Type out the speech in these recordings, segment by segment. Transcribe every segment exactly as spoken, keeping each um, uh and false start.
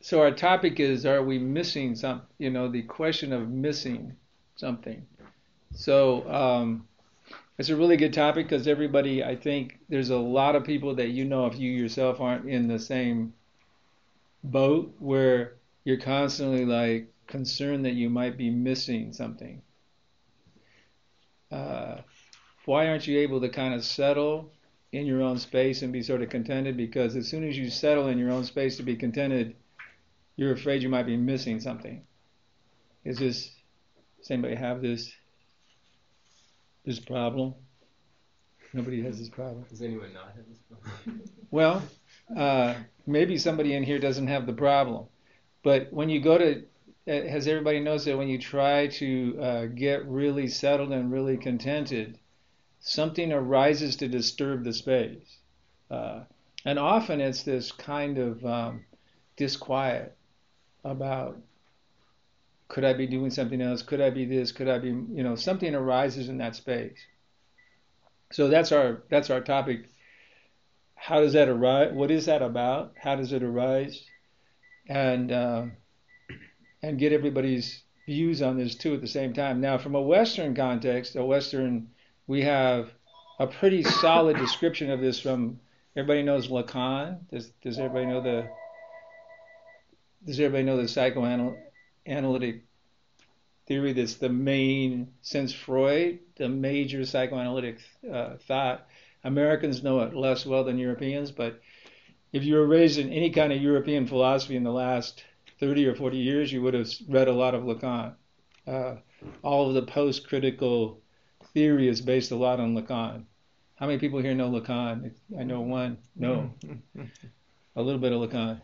so our topic is, are we missing some, you know, the question of missing something. So um, it's a really good topic because everybody, I think there's a lot of people that you know if you yourself aren't in the same boat where you're constantly like concerned that you might be missing something. Uh, why aren't you able to kind of settle in your own space and be sort of contented? Because as soon as you settle in your own space to be contented, you're afraid you might be missing something. Is this, does anybody have this this problem? Nobody has this problem. Does anyone not have this problem? Well, uh, maybe somebody in here doesn't have the problem. But when you go to, uh, has everybody noticed that when you try to uh, get really settled and really contented, something arises to disturb the space? Uh, and often it's this kind of um, disquiet about, could I be doing something else? Could I be this? Could I be, you know, something arises in that space. So that's our that's our topic. How does that arise? What is that about? How does it arise? And uh, and get everybody's views on this too at the same time. Now, from a Western context, a Western, we have a pretty solid description of this from, everybody knows Lacan. Does does everybody know the does everybody know the psychoanalytic theory that's the main, since Freud, the major psychoanalytic uh, thought? Americans know it less well than Europeans, but if you were raised in any kind of European philosophy in the last thirty or forty years, you would have read a lot of Lacan. Uh, all of the post-critical theory is based a lot on Lacan. How many people here know Lacan? I know one. No. A little bit of Lacan.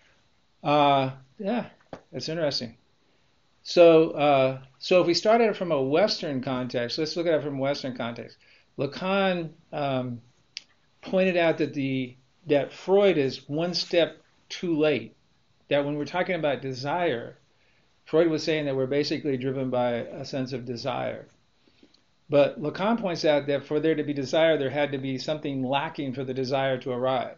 Uh, yeah, that's interesting. So, uh, so if we start at it from a Western context, let's look at it from a Western context. Lacan um, pointed out that the that Freud is one step too late. That when we're talking about desire, Freud was saying that we're basically driven by a sense of desire. But Lacan points out that for there to be desire, there had to be something lacking for the desire to arise.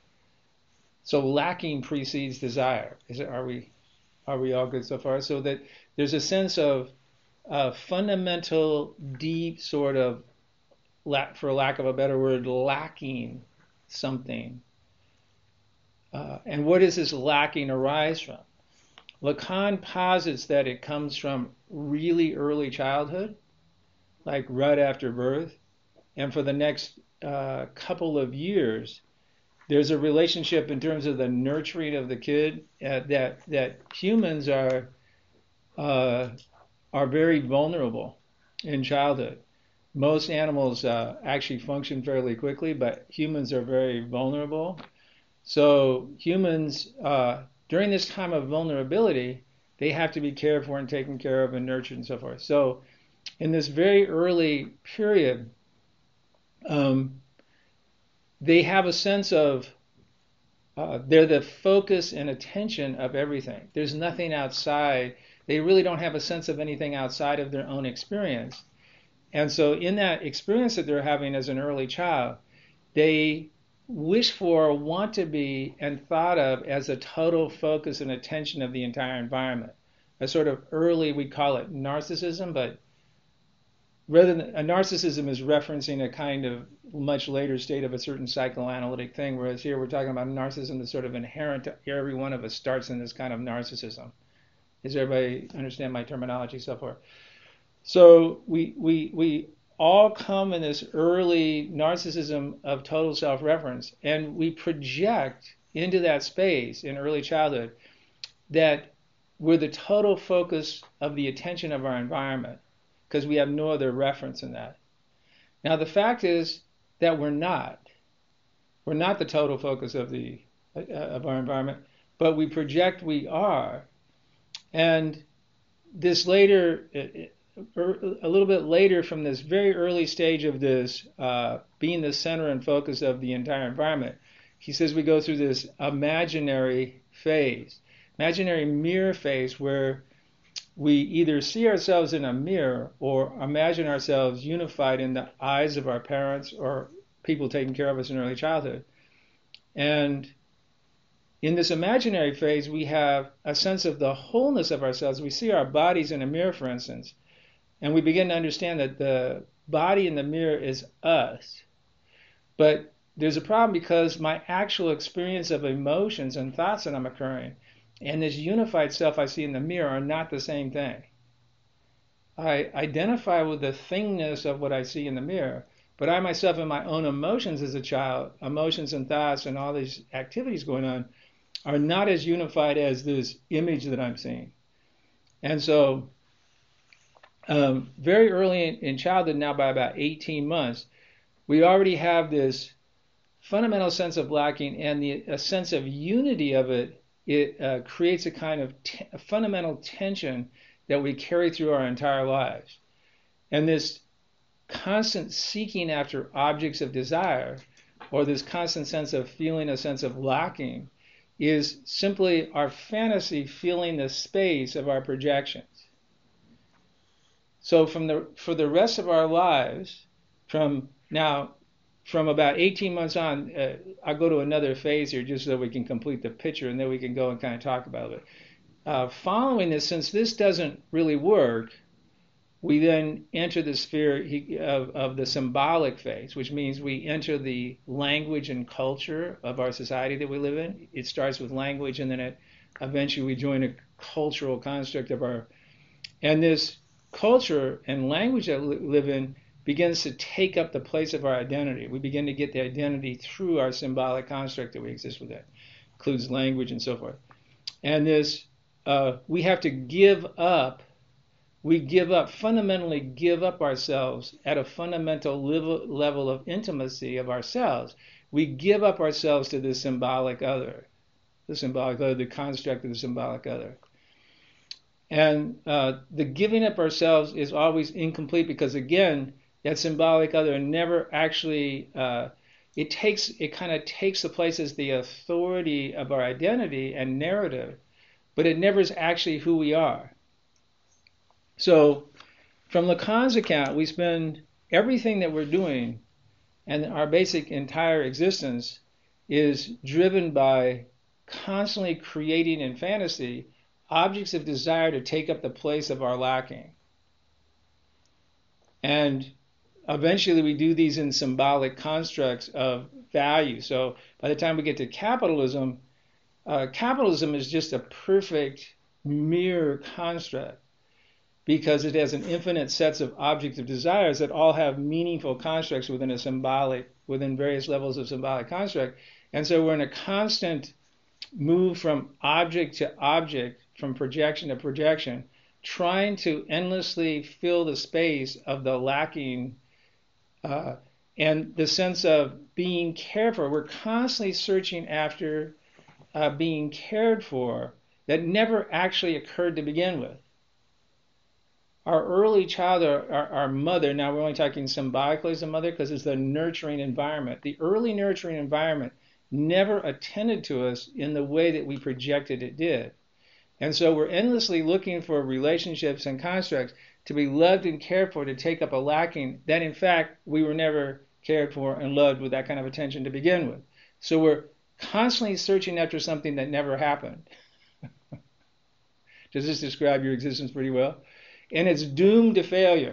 So lacking precedes desire. Is it? Are we? Are we all good so far? So that there's a sense of uh, fundamental, deep sort of, for lack of a better word, lacking something. Uh, and where does this lacking arise from? Lacan posits that it comes from really early childhood, like right after birth, and for the next uh, couple of years, there's a relationship in terms of the nurturing of the kid uh, that that humans are uh, are very vulnerable in childhood. Most animals uh, actually function fairly quickly, but humans are very vulnerable. So humans, uh, during this time of vulnerability, they have to be cared for and taken care of and nurtured and so forth. So in this very early period, um, they have a sense of, uh, they're the focus and attention of everything. There's nothing outside. They really don't have a sense of anything outside of their own experience. And so in that experience that they're having as an early child, they wish for, want to be, and thought of as a total focus and attention of the entire environment. A sort of early, we call it narcissism, but rather than a narcissism is referencing a kind of much later state of a certain psychoanalytic thing, whereas here we're talking about narcissism that's sort of inherent to every one of us starts in this kind of narcissism. Does everybody understand my terminology so far? So we we we all come in this early narcissism of total self-reference, and we project into that space in early childhood that we're the total focus of the attention of our environment because we have no other reference in that. Now the fact is that we're not. We're not the total focus of the uh, of our environment, but we project we are. And this later, a little bit later from this very early stage of this uh, being the center and focus of the entire environment, he says we go through this imaginary phase, imaginary mirror phase where we either see ourselves in a mirror or imagine ourselves unified in the eyes of our parents or people taking care of us in early childhood. And In this imaginary phase, we have a sense of the wholeness of ourselves. We see our bodies in a mirror, for instance, and we begin to understand that the body in the mirror is us. But there's a problem because my actual experience of emotions and thoughts that I'm occurring and this unified self I see in the mirror are not the same thing. I identify with the thingness of what I see in the mirror, but I myself and my own emotions as a child, emotions and thoughts and all these activities going on, are not as unified as this image that I'm seeing. And so um, very early in, in childhood, now by about eighteen months, we already have this fundamental sense of lacking, and the a sense of unity of it, it uh, creates a kind of t- a fundamental tension that we carry through our entire lives. And this constant seeking after objects of desire, or this constant sense of feeling a sense of lacking, is simply our fantasy filling the space of our projections. So from the for the rest of our lives, from now, from about eighteen months on, uh, I'll go to another phase here just so we can complete the picture, and then we can go and kind of talk about it. Uh, following this, since this doesn't really work, we then enter the sphere of, of the symbolic phase, which means we enter the language and culture of our society that we live in. It starts with language, and then it, eventually we join a cultural construct of our, and this culture and language that we live in begins to take up the place of our identity. We begin to get the identity through our symbolic construct that we exist within. It includes language and so forth. And this, uh, we have to give up We give up, fundamentally give up ourselves at a fundamental level of intimacy of ourselves. We give up ourselves to the symbolic other, the symbolic other, the construct of the symbolic other. And uh, the giving up ourselves is always incomplete because, again, that symbolic other never actually, uh, it takes, it kind of takes the place as the authority of our identity and narrative, but it never is actually who we are. So from Lacan's account, we spend everything that we're doing, and our basic entire existence is driven by constantly creating in fantasy objects of desire to take up the place of our lacking. And eventually we do these in symbolic constructs of value. So by the time we get to capitalism, uh, capitalism is just a perfect mirror construct, because it has an infinite sets of objects of desires that all have meaningful constructs within a symbolic, within various levels of symbolic construct. And so we're in a constant move from object to object, from projection to projection, trying to endlessly fill the space of the lacking uh, and the sense of being cared for. We're constantly searching after uh, being cared for that never actually occurred to begin with. Our early child, our, our, our mother, now we're only talking symbolically as a mother because it's the nurturing environment. The early nurturing environment never attended to us in the way that we projected it did. And so we're endlessly looking for relationships and constructs to be loved and cared for, to take up a lacking that in fact we were never cared for and loved with that kind of attention to begin with. So we're constantly searching after something that never happened. Does this describe your existence pretty well? And it's doomed to failure.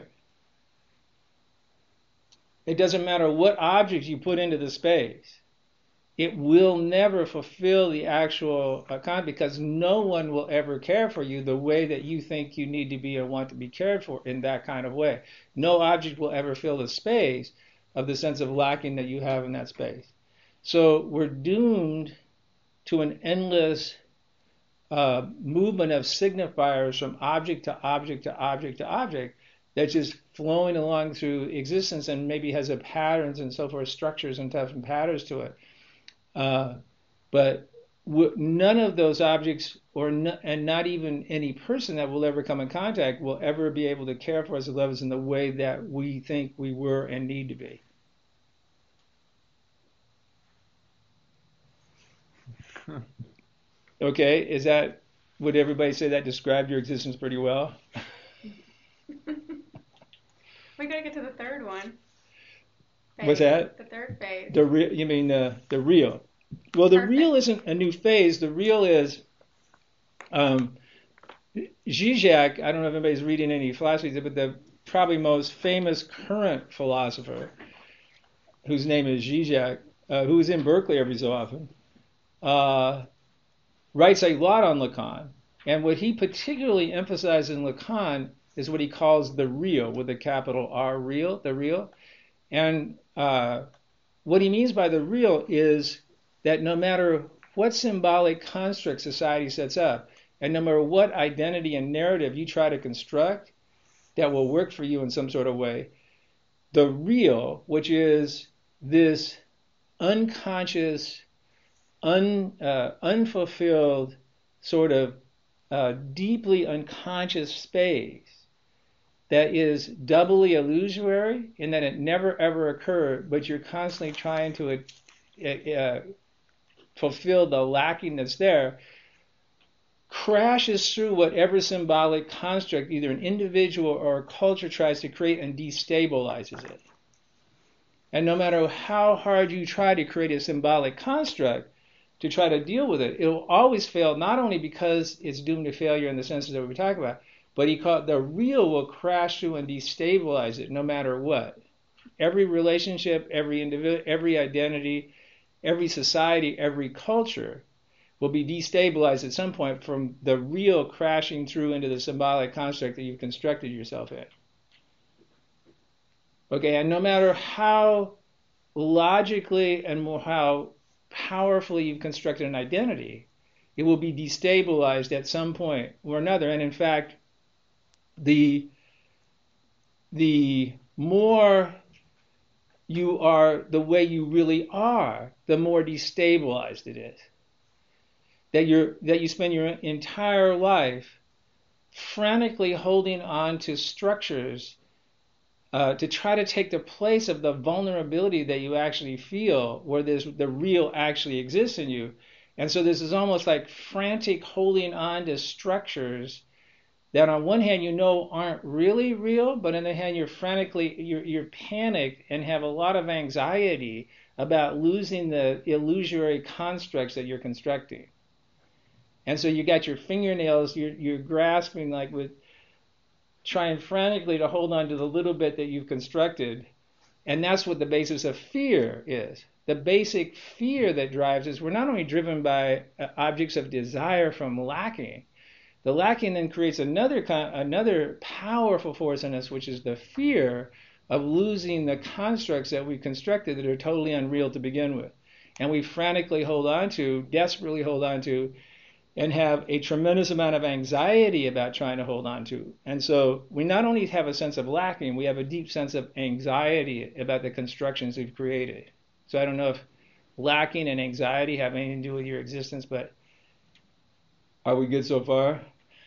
It doesn't matter what object you put into the space. It will never fulfill the actual content because no one will ever care for you the way that you think you need to be or want to be cared for in that kind of way. No object will ever fill the space of the sense of lacking that you have in that space. So we're doomed to an endless Uh, movement of signifiers from object to object to object to object that's just flowing along through existence and maybe has a patterns and so forth, structures and stuff and patterns to it. Uh, but w- none of those objects, or n- and not even any person that will ever come in contact, will ever be able to care for us and love us in the way that we think we were and need to be. Okay, is that, would everybody say that described your existence pretty well? We gotta get to the third one. Phase. What's that? The third phase. The re- you mean the the real? Well, the Perfect. real isn't a new phase. The real is um, Zizek. I don't know if anybody's reading any philosophy, but the probably most famous current philosopher, whose name is Zizek, uh, who's in Berkeley every so often, uh, writes a lot on Lacan. And what he particularly emphasizes in Lacan is what he calls the real, with a capital R, real, the real. And uh, what he means by the real is that no matter what symbolic construct society sets up, and no matter what identity and narrative you try to construct that will work for you in some sort of way, the real, which is this unconscious, un, uh, unfulfilled, sort of uh, deeply unconscious space that is doubly illusory in that it never ever occurred, but you're constantly trying to uh, uh, fulfill the lacking that's there, crashes through whatever symbolic construct either an individual or a culture tries to create and destabilizes it. And no matter how hard you try to create a symbolic construct to try to deal with it, it will always fail, not only because it's doomed to failure in the senses that we talk about, but he called the real will crash through and destabilize it no matter what. Every relationship, every individual, every identity, every society, every culture will be destabilized at some point from the real crashing through into the symbolic construct that you've constructed yourself in. Okay, and no matter how logically and more how powerfully you've constructed an identity, it will be destabilized at some point or another. And in fact, the the more you are the way you really are, the more destabilized it is. That you're that you spend your entire life frantically holding on to structures uh, to try to take the place of the vulnerability that you actually feel, where there's the real actually exists in you. And so this is almost like frantic holding on to structures that on one hand you know aren't really real, but on the other hand you're frantically, you're, you're panicked and have a lot of anxiety about losing the illusory constructs that you're constructing. And so you got your fingernails, you're, you're grasping like with, trying frantically to hold on to the little bit that you've constructed. And that's what the basis of fear is. The basic fear that drives us, we're not only driven by uh, objects of desire from lacking. The lacking then creates another another powerful force in us, which is the fear of losing the constructs that we've constructed that are totally unreal to begin with. And we frantically hold on to, desperately hold on to, and have a tremendous amount of anxiety about trying to hold on to. And so we not only have a sense of lacking, we have a deep sense of anxiety about the constructions we've created. So I don't know if lacking and anxiety have anything to do with your existence, but are we good so far?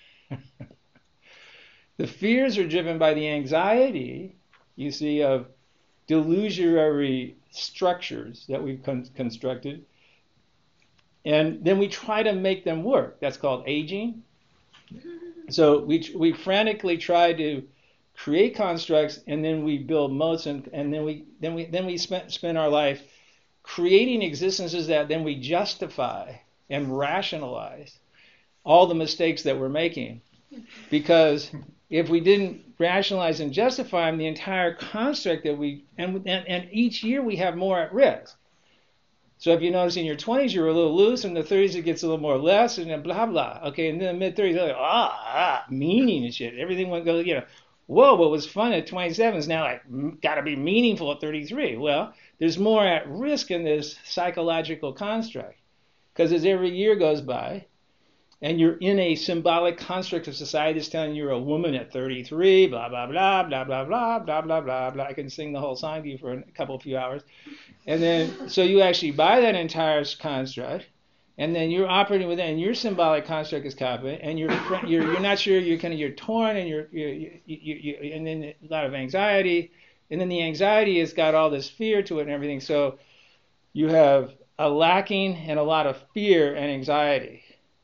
The fears are driven by the anxiety, you see, of delusionary structures that we've con- constructed. And then we try to make them work. That's called aging. So we we frantically try to create constructs, and then we build moats, and, and then we then we then we spend spend our life creating existences that then we justify and rationalize all the mistakes that we're making. Because if we didn't rationalize and justify them, the entire construct that we and and, and each year we have more at risk. So if you notice in your twenties, you're a little loose, in the thirties it gets a little more less, and then blah, blah. Okay, and then the mid-thirties, like, ah, ah, meaning and shit. Everything went go, you know, whoa, what was fun at twenty-seven is now like, got to be meaningful at thirty-three. Well, there's more at risk in this psychological construct. Because as every year goes by, and you're in a symbolic construct of society that's telling you you're a woman at thirty-three, blah, blah, blah, blah, blah, blah, blah, blah, blah, blah. I can sing the whole song to you for a couple of few hours. And then, so you actually buy that entire construct, and then you're operating with it, and your symbolic construct is copied, and you're you're you're not sure, you're kind of you're torn, and you're you you you, you and then a lot of anxiety, and then the anxiety has got all this fear to it and everything. So you have a lacking and a lot of fear and anxiety.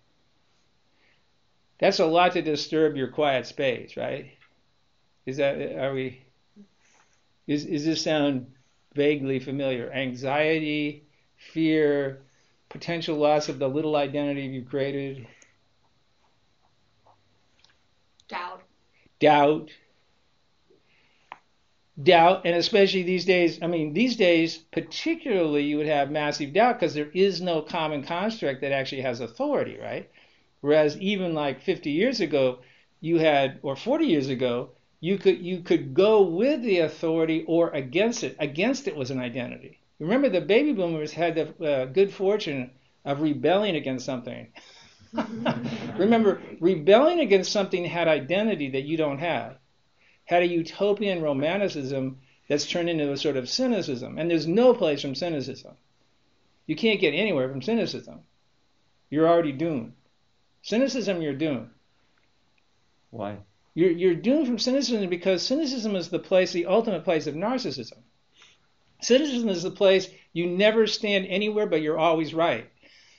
That's a lot to disturb your quiet space, right? Is that are we? Is is this sound vaguely familiar? Anxiety, fear, potential loss of the little identity you've created? Doubt. Doubt. Doubt, and especially these days, I mean, these days, particularly, you would have massive doubt because there is no common construct that actually has authority, right? Whereas even like fifty years ago, you had, or forty years ago, you could you could go with the authority or against it. Against it was an identity. Remember, the baby boomers had the uh, good fortune of rebelling against something. Remember, rebelling against something had identity that you don't have. Had a utopian romanticism that's turned into a sort of cynicism. And there's no place from cynicism. You can't get anywhere from cynicism. You're already doomed. Cynicism, you're doomed. Why? You're, you're doomed from cynicism because cynicism is the place, the ultimate place of narcissism. Cynicism is the place you never stand anywhere, but you're always right.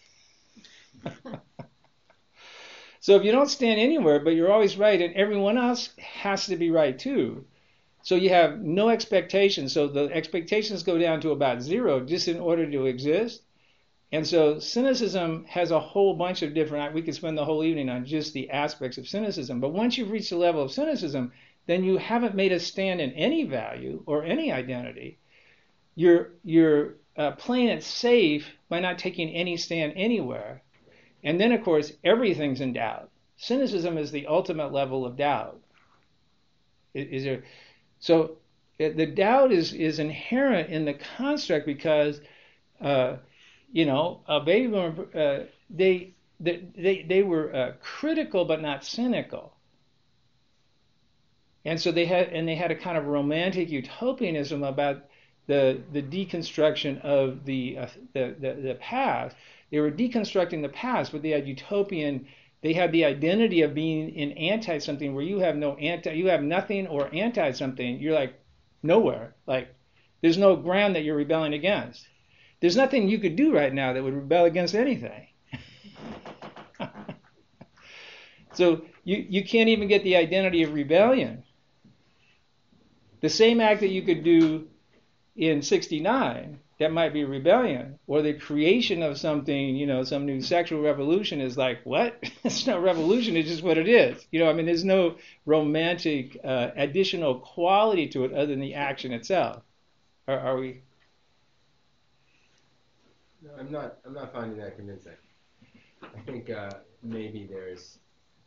So if you don't stand anywhere, but you're always right, and everyone else has to be right too. So you have no expectations. So the expectations go down to about zero just in order to exist. And so cynicism has a whole bunch of different, we could spend the whole evening on just the aspects of cynicism. But once you've reached the level of cynicism, then you haven't made a stand in any value or any identity. You're, you're uh, playing it safe by not taking any stand anywhere. And then, of course, everything's in doubt. Cynicism is the ultimate level of doubt. Is there, so the doubt is, is inherent in the construct because, uh, you know, a baby boomer, uh, they, they, they were uh, critical but not cynical. And so they had, and they had a kind of romantic utopianism about the the deconstruction of the uh, the, the the past. They were deconstructing the past, but they had utopian. They had the identity of being in anti something where you have no anti, you have nothing or anti something. You're like nowhere. Like there's no ground that you're rebelling against. There's nothing you could do right now that would rebel against anything. So you you can't even get the identity of rebellion. The same act that you could do in sixty-nine, that might be rebellion, or the creation of something, you know, some new sexual revolution is like, what? It's not revolution, it's just what it is. You know, I mean, there's no romantic uh, additional quality to it other than the action itself. Are, are we? No, I'm not. I'm not finding that convincing. I think uh, maybe there's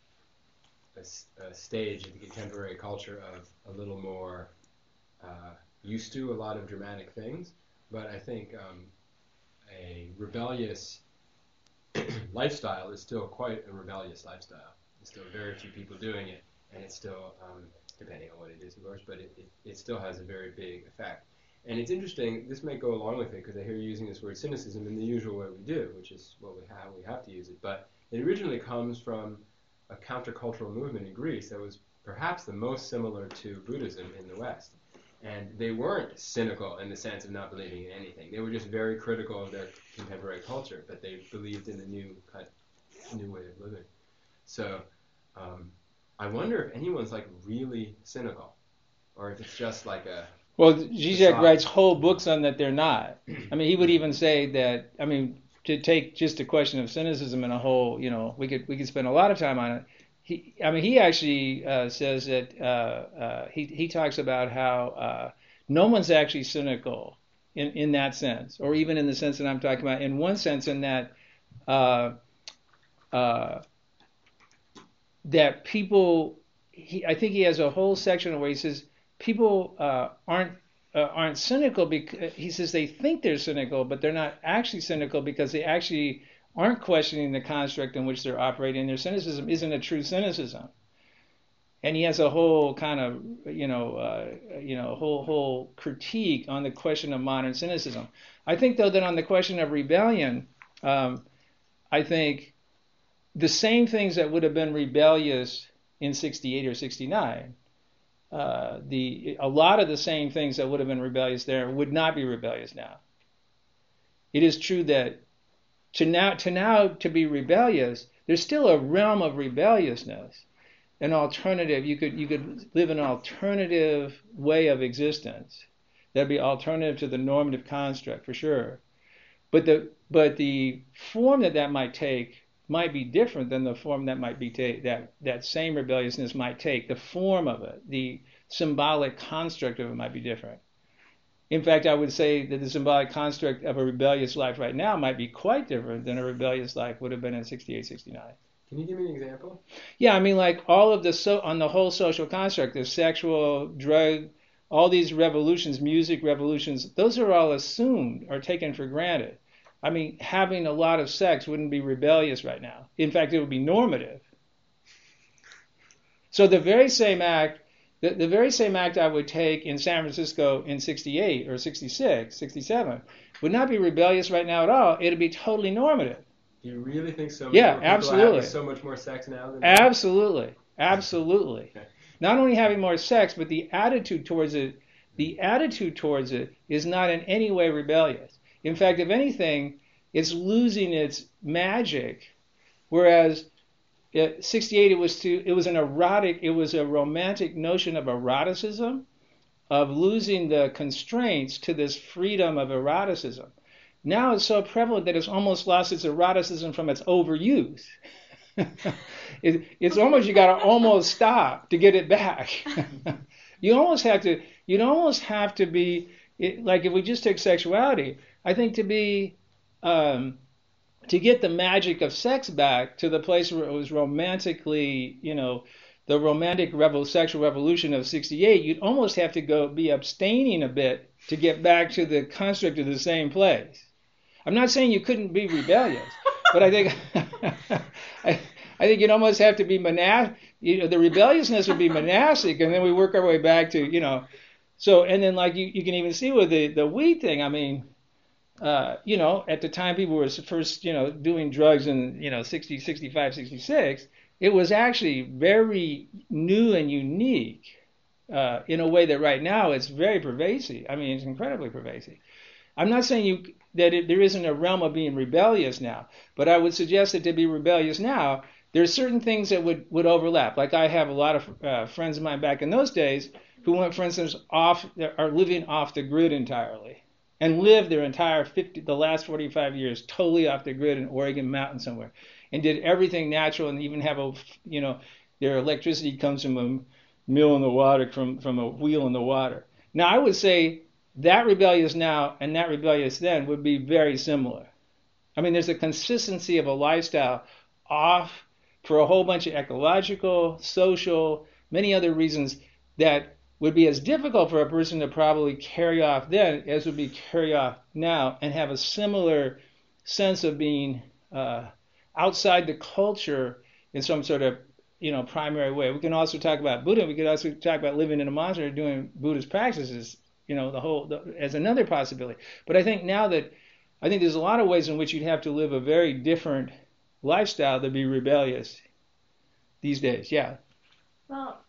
a, a stage in the contemporary culture of a little more uh, used to a lot of dramatic things, but I think um, a rebellious lifestyle is still quite a rebellious lifestyle. There's still very few people doing it, and it's still, um, depending on what it is, of course, but it, it, it still has a very big effect. And it's interesting, this may go along with it, because I hear you using this word cynicism in the usual way we do, which is what we have, we have to use it, but it originally comes from a countercultural movement in Greece that was perhaps the most similar to Buddhism in the West. And they weren't cynical in the sense of not believing in anything. They were just very critical of their contemporary culture, but they believed in the new kind of new way of living. So um, I wonder if anyone's like really cynical, or if it's just like a... Well, Zizek writes whole books on that they're not. I mean, he would even say that, I mean, to take just a question of cynicism in a whole, you know, we could we could spend a lot of time on it. He, I mean, he actually uh, says that uh, uh, he he talks about how uh, no one's actually cynical in, in that sense, or even in the sense that I'm talking about. In one sense, in that uh, uh, that people, he, I think he has a whole section where he says people uh, aren't uh, aren't cynical because he says they think they're cynical, but they're not actually cynical because they actually aren't questioning the construct in which they're operating. Their cynicism isn't a true cynicism. And he has a whole kind of, you know, uh, you know, whole whole critique on the question of modern cynicism. I think, though, that on the question of rebellion, um, I think the same things that would have been rebellious in sixty-eight or sixty-nine, uh, the a lot of the same things that would have been rebellious there would not be rebellious now. It is true that To now, to now, to be rebellious, there's still a realm of rebelliousness, an alternative. You could you could live an alternative way of existence that'd be alternative to the normative construct for sure. But the but the form that that might take might be different than the form that might be take that that same rebelliousness might take. The form of it, the symbolic construct of it might be different. In fact, I would say that the symbolic construct of a rebellious life right now might be quite different than a rebellious life would have been in sixty-eight, sixty-nine. Can you give me an example? Yeah, I mean, like all of the so on the whole social construct, the sexual, drug, all these revolutions, music revolutions, those are all assumed or taken for granted. I mean, having a lot of sex wouldn't be rebellious right now. In fact, it would be normative. So the very same act, the, the very same act I would take in San Francisco in sixty-eight or sixty-six, sixty-seven, would not be rebellious right now at all. It'd be totally normative. Do you really think so? Yeah, more people absolutely. Are having so much more sex now than Absolutely, absolutely. Okay. Not only having more sex, but the attitude towards it, the attitude towards it is not in any way rebellious. In fact, if anything, it's losing its magic. Whereas at sixty-eight, it was to, it was an erotic, it was a romantic notion of eroticism, of losing the constraints to this freedom of eroticism. Now it's so prevalent that it's almost lost its eroticism from its overuse. it, it's almost, you got to almost stop to get it back. you almost have to, you'd almost have to be, it, like if we just take sexuality, I think to be, um, to get the magic of sex back to the place where it was romantically, you know, the romantic rebel, sexual revolution of sixty-eight, you'd almost have to go be abstaining a bit to get back to the construct of the same place. I'm not saying you couldn't be rebellious, but I think I, I think you'd almost have to be monastic. You know, the rebelliousness would be monastic, and then we work our way back to, you know, so, and then like you, you can even see with the, the weed thing, I mean, uh, you know, at the time people were first, you know, doing drugs in, you know, sixty, sixty-five, sixty-six, it was actually very new and unique uh, in a way that right now it's very pervasive. I mean, it's incredibly pervasive. I'm not saying you that it, there isn't a realm of being rebellious now, but I would suggest that to be rebellious now, there's certain things that would, would overlap. Like I have a lot of uh, friends of mine back in those days who went, for instance, off, are living off the grid entirely and lived their entire fifty, the last forty-five years totally off the grid in Oregon mountain somewhere and did everything natural and even have a, you know, their electricity comes from a mill in the water, from, from a wheel in the water. Now, I would say that rebellious now and that rebellious then would be very similar. I mean, there's a consistency of a lifestyle off for a whole bunch of ecological, social, many other reasons that would be as difficult for a person to probably carry off then as would be carry off now and have a similar sense of being uh, outside the culture in some sort of, you know, primary way. We can also talk about Buddha. We could also talk about living in a monastery doing Buddhist practices, you know, the whole, the, as another possibility. But I think now that, I think there's a lot of ways in which you'd have to live a very different lifestyle to be rebellious these days. Yeah. Well,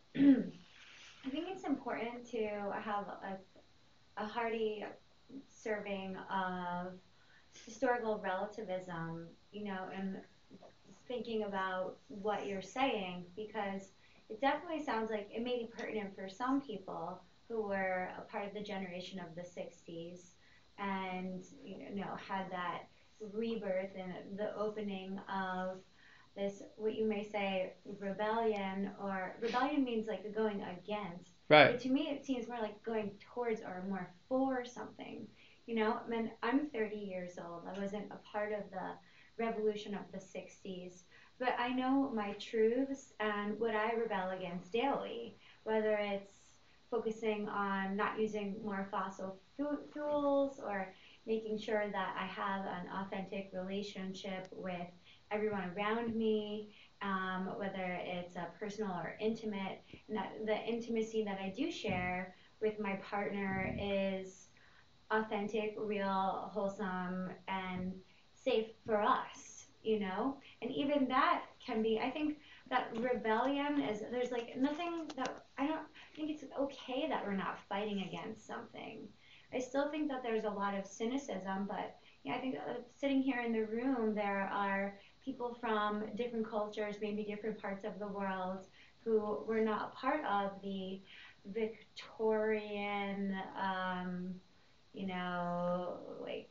I think it's important to have a, a hearty serving of historical relativism, you know, and thinking about what you're saying, because it definitely sounds like it may be pertinent for some people who were a part of the generation of the sixties and, you know, had that rebirth and the opening of this, what you may say, rebellion, or rebellion means like going against. Right. But to me, it seems more like going towards or more for something. You know, I mean, I'm thirty years old. I wasn't a part of the revolution of the sixties, but I know my truths and what I rebel against daily, whether it's focusing on not using more fossil fuels or making sure that I have an authentic relationship with everyone around me, um, whether it's a personal or intimate. And that the intimacy that I do share with my partner is authentic, real, wholesome, and safe for us, you know? And even that can be, I think that rebellion is, there's like nothing that, I don't think it's okay that we're not fighting against something. I still think that there's a lot of cynicism, but yeah, I think uh, sitting here in the room, there are people from different cultures, maybe different parts of the world, who were not a part of the Victorian, um, you know, like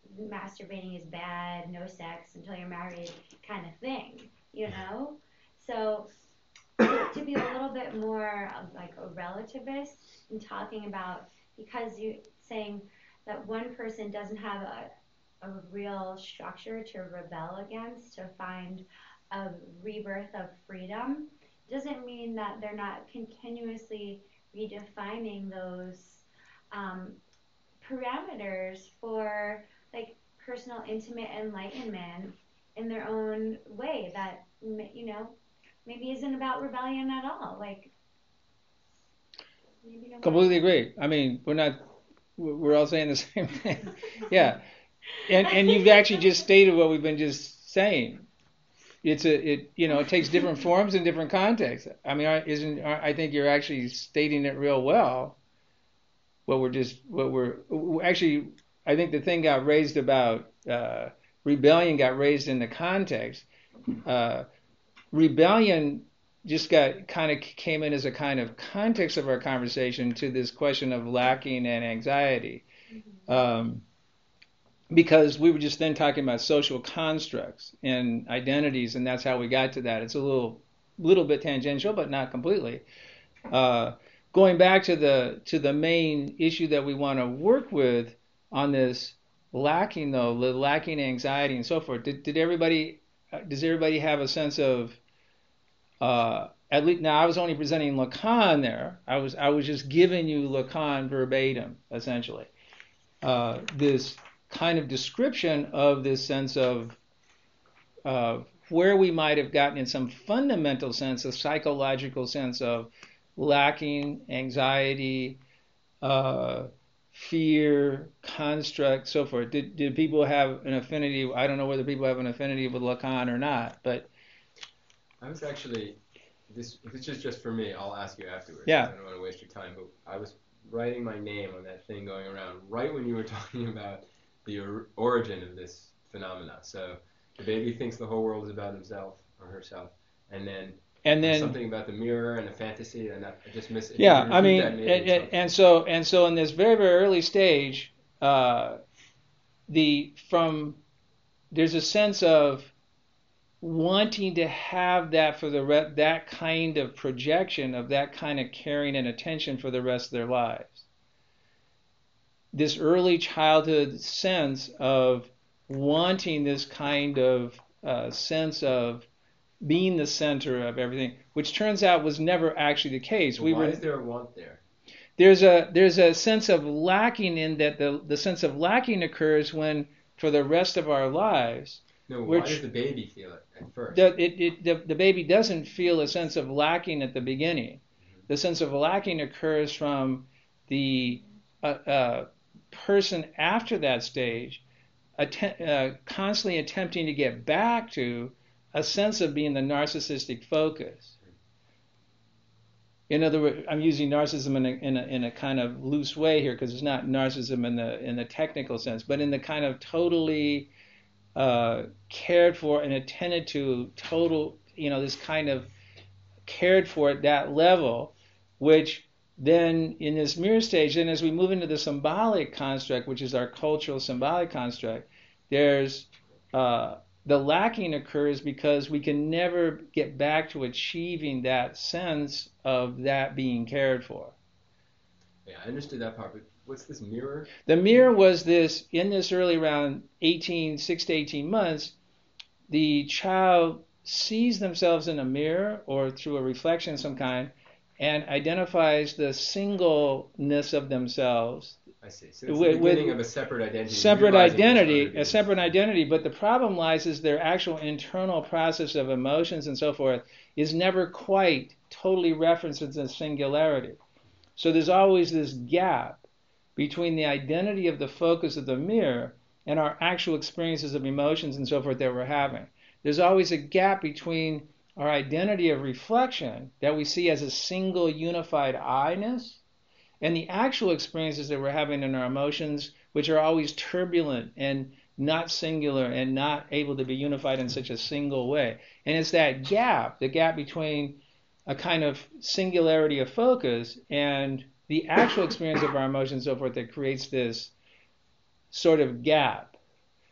masturbating is bad, no sex until you're married kind of thing, you know? So to be a little bit more of like a relativist in talking about, because you saying that one person doesn't have a, a real structure to rebel against, to find a rebirth of freedom, doesn't mean that they're not continuously redefining those um, parameters for like personal intimate enlightenment in their own way that, you know, maybe isn't about rebellion at all. Like, maybe no. Completely agree. I mean, we're not, we're all saying the same thing. Yeah. And and you've actually just stated what we've been just saying. It's a, it, you know, it takes different forms in different contexts. I mean, isn't, I think you're actually stating it real well. What we're just, what we're, actually, I think the thing got raised about, uh, rebellion got raised in the context. Uh, rebellion just got kind of came in as a kind of context of our conversation to this question of lacking and anxiety. Um, because we were just then talking about social constructs and identities, and that's how we got to that. It's a little little bit tangential, but not completely. Uh, going back to the to the main issue that we want to work with on this lacking, though, the lacking anxiety and so forth. Did, did everybody does everybody have a sense of uh, at least now? I was only presenting Lacan there. I was I was just giving you Lacan verbatim, essentially. Uh, this kind of description of this sense of uh, where we might have gotten in some fundamental sense, a psychological sense of lacking, anxiety, uh, fear, construct, so forth. Did did people have an affinity? I don't know whether people have an affinity with Lacan or not, but I was actually, this this is just for me, I'll ask you afterwards. Yeah. I don't want to waste your time, but I was writing my name on that thing going around right when you were talking about the or- origin of this phenomena. So the baby thinks the whole world is about himself or herself, and then and then something about the mirror and the fantasy, and that, I just missed it. yeah, I mean, That and, maybe and, and so and so in this very very early stage, uh, the from there's a sense of wanting to have that for the re- that kind of projection of that kind of caring and attention for the rest of their lives. This early childhood sense of wanting this kind of uh, sense of being the center of everything, which turns out was never actually the case. So we why were is there a want there? there's a there's a sense of lacking in that the the sense of lacking occurs when for the rest of our lives. No, why Which- does the baby feel it at first? The, it, it, the, the baby doesn't feel a sense of lacking at the beginning. The sense of lacking occurs from the uh, uh, person after that stage att- uh, constantly attempting to get back to a sense of being the narcissistic focus. In other words, I'm using narcissism in a, in a, in a kind of loose way here because it's not narcissism in the in the technical sense, but in the kind of totally uh, cared for and attended to, total, you know, this kind of cared for at that level, which then in this mirror stage, then as we move into the symbolic construct, which is our cultural symbolic construct, there's uh, the lacking occurs because we can never get back to achieving that sense of that being cared for. Yeah, I understood that part, but what's this mirror? The mirror was this, in this early around eighteen, six to eighteen months, the child sees themselves in a mirror or through a reflection of some kind and identifies the singleness of themselves. I see. So it's With- the beginning with of a separate identity. Separate realizing there's identity, other a beings. separate identity, but the problem lies is their actual internal process of emotions and so forth is never quite totally referenced as a singularity. So there's always this gap between the identity of the focus of the mirror and our actual experiences of emotions and so forth that we're having. There's always a gap between our identity of reflection that we see as a single unified I-ness and the actual experiences that we're having in our emotions, which are always turbulent and not singular and not able to be unified in such a single way. And it's that gap, the gap between a kind of singularity of focus and the actual experience of our emotions and so forth that creates this sort of gap.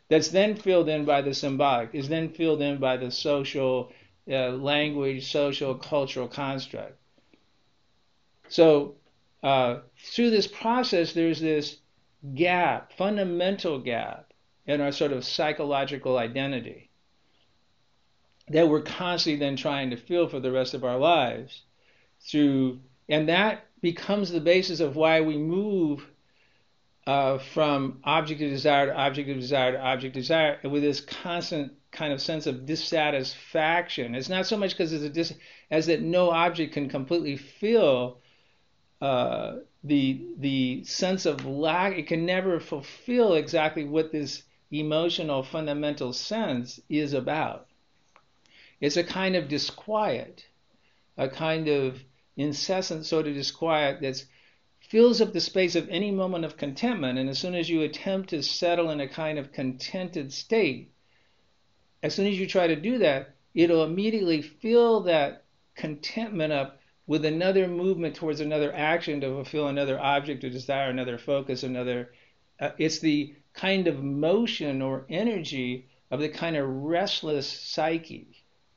that's then filled in by the symbolic, is then filled in by the social uh, language, social, cultural construct. So uh, through this process, there's this gap, fundamental gap in our sort of psychological identity that we're constantly then trying to fill for the rest of our lives through, and that becomes the basis of why we move uh, from object of desire to object of desire to object of desire with this constant kind of sense of dissatisfaction. It's not so much because it's a dis, as that no object can completely fill uh, the the sense of lack. It can never fulfill exactly what this emotional fundamental sense is about. It's a kind of disquiet, a kind of incessant sort of disquiet that fills up the space of any moment of contentment. And as soon as you attempt to settle in a kind of contented state, as soon as you try to do that, it'll immediately fill that contentment up with another movement towards another action to fulfill another object of desire, another focus, another. Uh, it's the kind of motion or energy of the kind of restless psyche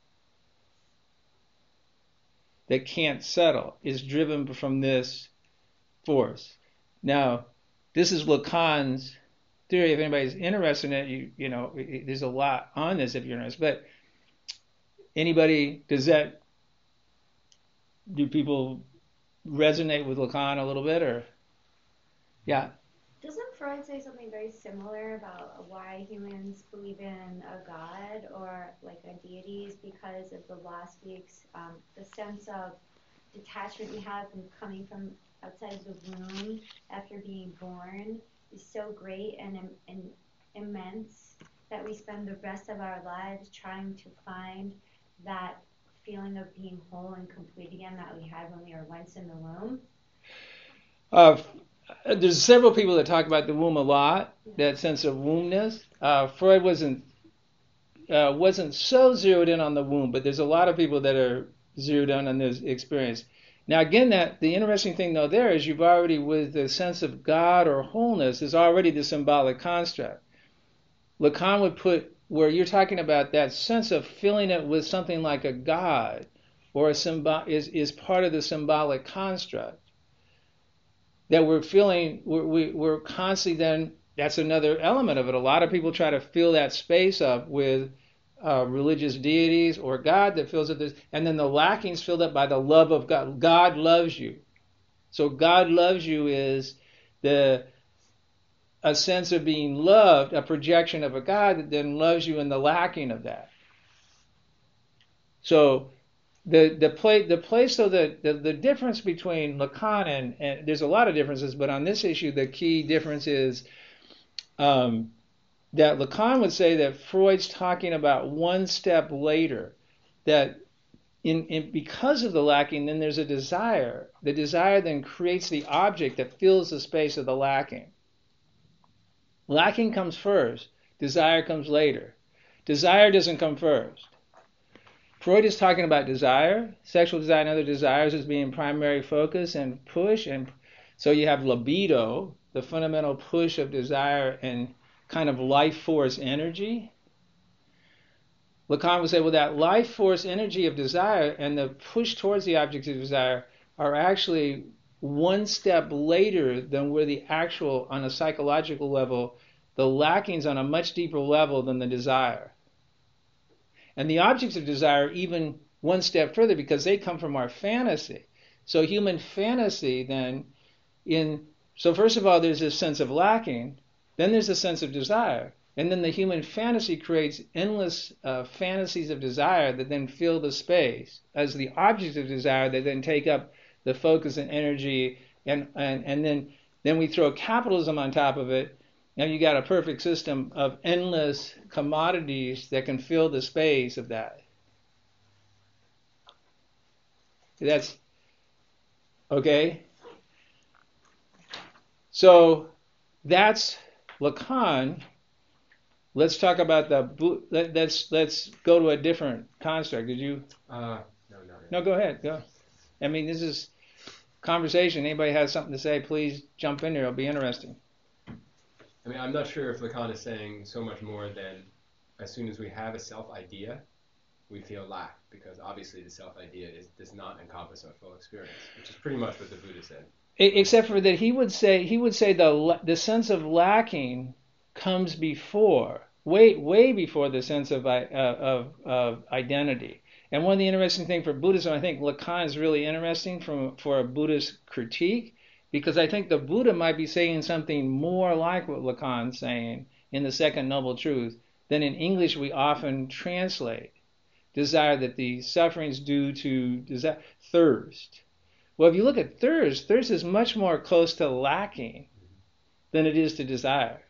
that can't settle, is driven from this force. Now, this is Lacan's theory. If anybody's interested in it, you you know, there's a lot on this if you're interested. But anybody, does that, do people resonate with Lacan a little bit, or? Yeah. Doesn't Freud say something very similar about why humans believe in a god or like a deity is because of the last week's um, the sense of detachment we have from coming from outside of the womb after being born is so great and, and immense that we spend the rest of our lives trying to find that feeling of being whole and complete again that we had when we were once in the womb. Uh, There's several people that talk about the womb a lot, that sense of wombness. Uh, Freud wasn't uh, wasn't so zeroed in on the womb, but there's a lot of people that are zeroed in on this experience. Now, again, that the interesting thing though there is you've already, with the sense of God or wholeness, is already the symbolic construct. Lacan would put where you're talking about that sense of filling it with something like a God or a symbol is is part of the symbolic construct. That we're feeling, we're, we, we're constantly then, that's another element of it. A lot of people try to fill that space up with uh, religious deities or God that fills up this, and then the lacking's filled up by the love of God. God loves you. So God loves you is the a sense of being loved, a projection of a God that then loves you in the lacking of that. So The the place the place so the, the the difference between Lacan and, and there's a lot of differences, but on this issue the key difference is um, that Lacan would say that Freud's talking about one step later, that in, in because of the lacking then there's a desire. The desire then creates the object that fills the space of the lacking. Lacking comes first, desire comes later. Desire doesn't come first. Freud is talking about desire, sexual desire and other desires as being primary focus and push. And so you have libido, the fundamental push of desire and kind of life force energy. Lacan would say, well, that life force energy of desire and the push towards the object of desire are actually one step later than where the actual, on a psychological level, the lacking's on a much deeper level than the desire. And the objects of desire even one step further because they come from our fantasy. So human fantasy then, in so first of all there's this sense of lacking, then there's a sense of desire, and then the human fantasy creates endless uh, fantasies of desire that then fill the space as the objects of desire that then take up the focus and energy, and and, and then, then we throw capitalism on top of it. Now you got a perfect system of endless commodities that can fill the space of that. That's okay. So that's Lacan. Let's talk about the. Let, let's let's go to a different construct. Did you? Uh, no, no, no. No, go ahead. Go. I mean, this is conversation. Anybody has something to say? Please jump in there. It'll be interesting. I mean, I'm not sure if Lacan is saying so much more than as soon as we have a self-idea, we feel lack, because obviously the self-idea is, does not encompass our full experience, which is pretty much what the Buddha said. Except for that, he would say he would say the the sense of lacking comes before, way way before the sense of uh, of of identity. And one of the interesting things for Buddhism, I think Lacan is really interesting from for a Buddhist critique, because I think the Buddha might be saying something more like what Lacan's saying in the Second Noble Truth than in English we often translate. Desire, that the sufferings due to desire, thirst. Well, if you look at thirst, thirst is much more close to lacking than it is to desire.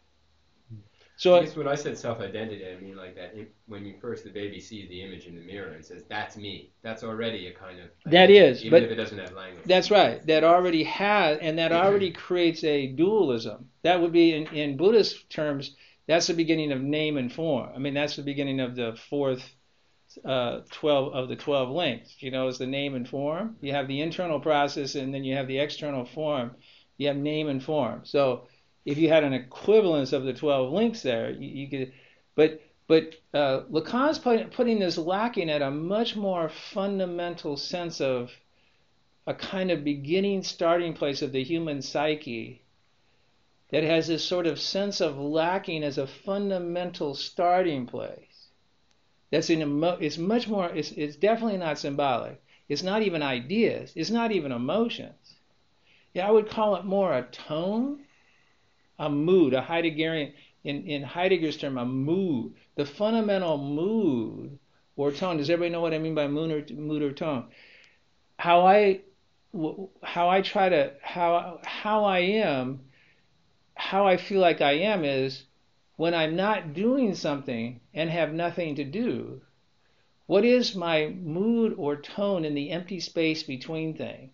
So I guess when I said self-identity, I mean like that it, when you first, the baby sees the image in the mirror and says, that's me. That's already a kind of... That is. Even but if it doesn't have language. That's right. That already has, and that already creates a dualism. That would be, in, in Buddhist terms, that's the beginning of name and form. I mean, that's the beginning of the fourth uh, twelve of the twelve links. You know, is the name and form. You have the internal process, and then you have the external form. You have name and form. So if you had an equivalence of the twelve links there, you, you could, but but uh, Lacan's put, putting this lacking at a much more fundamental sense of a kind of beginning, starting place of the human psyche that has this sort of sense of lacking as a fundamental starting place. That's in emo- it's much more. It's, it's definitely not symbolic. It's not even ideas. It's not even emotions. Yeah, I would call it more a tone. A mood, a Heideggerian, in, in Heidegger's term, a mood, the fundamental mood or tone. Does everybody know what I mean by mood or, mood or tone? How I, how I try to, how how I am, how I feel like I am is when I'm not doing something and have nothing to do. What is my mood or tone in the empty space between things?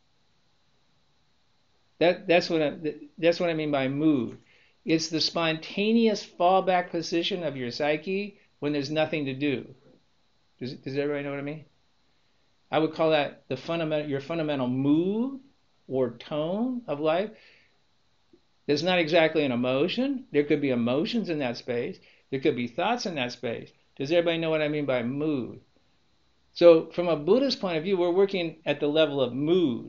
That that's what I, that's what I mean by mood. It's the spontaneous fallback position of your psyche when there's nothing to do. Does does everybody know what I mean? I would call that the fundamental your fundamental mood or tone of life. There's not exactly an emotion. There could be emotions in that space. There could be thoughts in that space. Does everybody know what I mean by mood? So from a Buddhist point of view, we're working at the level of mood.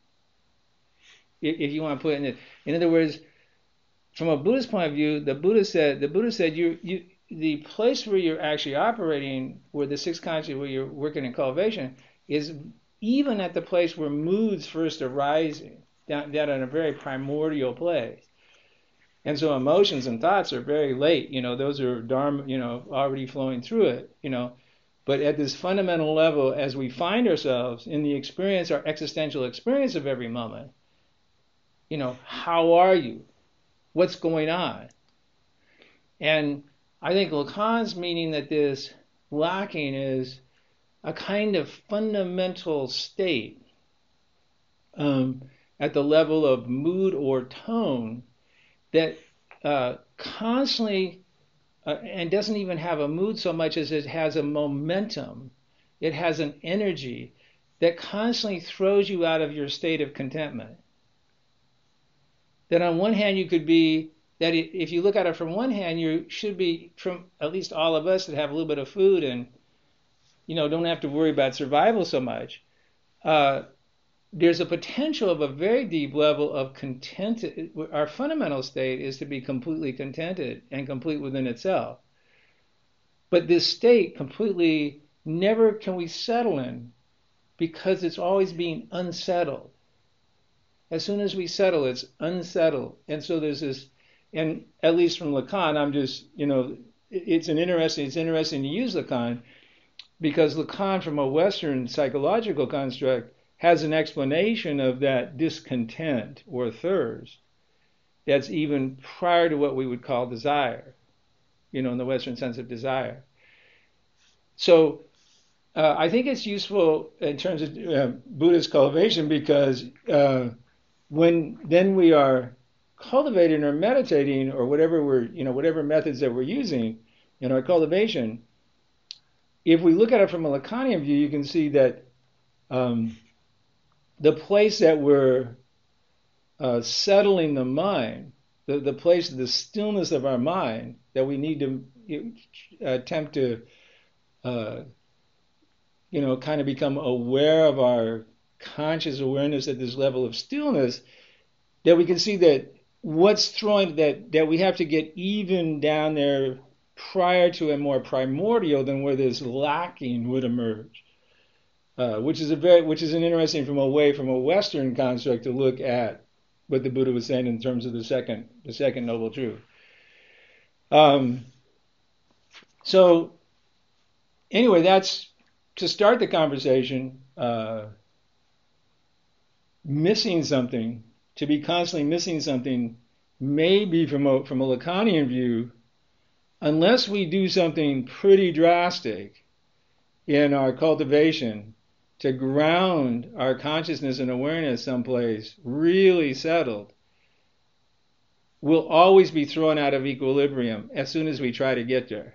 If you want to put it in it. In other words, from a Buddhist point of view, the Buddha said the Buddha said you you the place where you're actually operating, where the sixth consciousness, where you're working in cultivation, is even at the place where moods first arising, down, down in a very primordial place. And so emotions and thoughts are very late, you know, those are dharma, you know, already flowing through it, you know. But at this fundamental level, as we find ourselves in the experience, our existential experience of every moment, you know, how are you? What's going on? And I think Lacan's meaning that this lacking is a kind of fundamental state um, at the level of mood or tone that uh, constantly, uh, and doesn't even have a mood so much as it has a momentum. It has an energy that constantly throws you out of your state of contentment. That on one hand you could be, that if you look at it from one hand, you should be, from at least all of us that have a little bit of food and, you know, don't have to worry about survival so much, uh, there's a potential of a very deep level of contented. Our fundamental state is to be completely contented and complete within itself. But this state completely never can we settle in because it's always being unsettled. As soon as we settle, it's unsettled. And so there's this, and at least from Lacan, I'm just, you know, it's an interesting, it's interesting to use Lacan because Lacan, from a Western psychological construct, has an explanation of that discontent or thirst that's even prior to what we would call desire, you know, in the Western sense of desire. So uh, I think it's useful in terms of uh, Buddhist cultivation because uh, when then we are cultivating or meditating or whatever we're, you know, whatever methods that we're using in our cultivation, if we look at it from a Lacanian view, you can see that um, the place that we're uh, settling the mind the, the place, the stillness of our mind that we need to attempt to, uh, you know, kind of become aware of our conscious awareness at this level of stillness, that we can see that what's throwing, that, that we have to get even down there prior to a more primordial than where this lacking would emerge. Uh, which is a very, which is an interesting from away from a Western construct to look at what the Buddha was saying in terms of the second, the second noble truth. Um, so, anyway, that's to start the conversation. Uh, missing something, to be constantly missing something, may be from a from a Lacanian view, unless we do something pretty drastic in our cultivation to ground our consciousness and awareness someplace really settled, we'll always be thrown out of equilibrium as soon as we try to get there.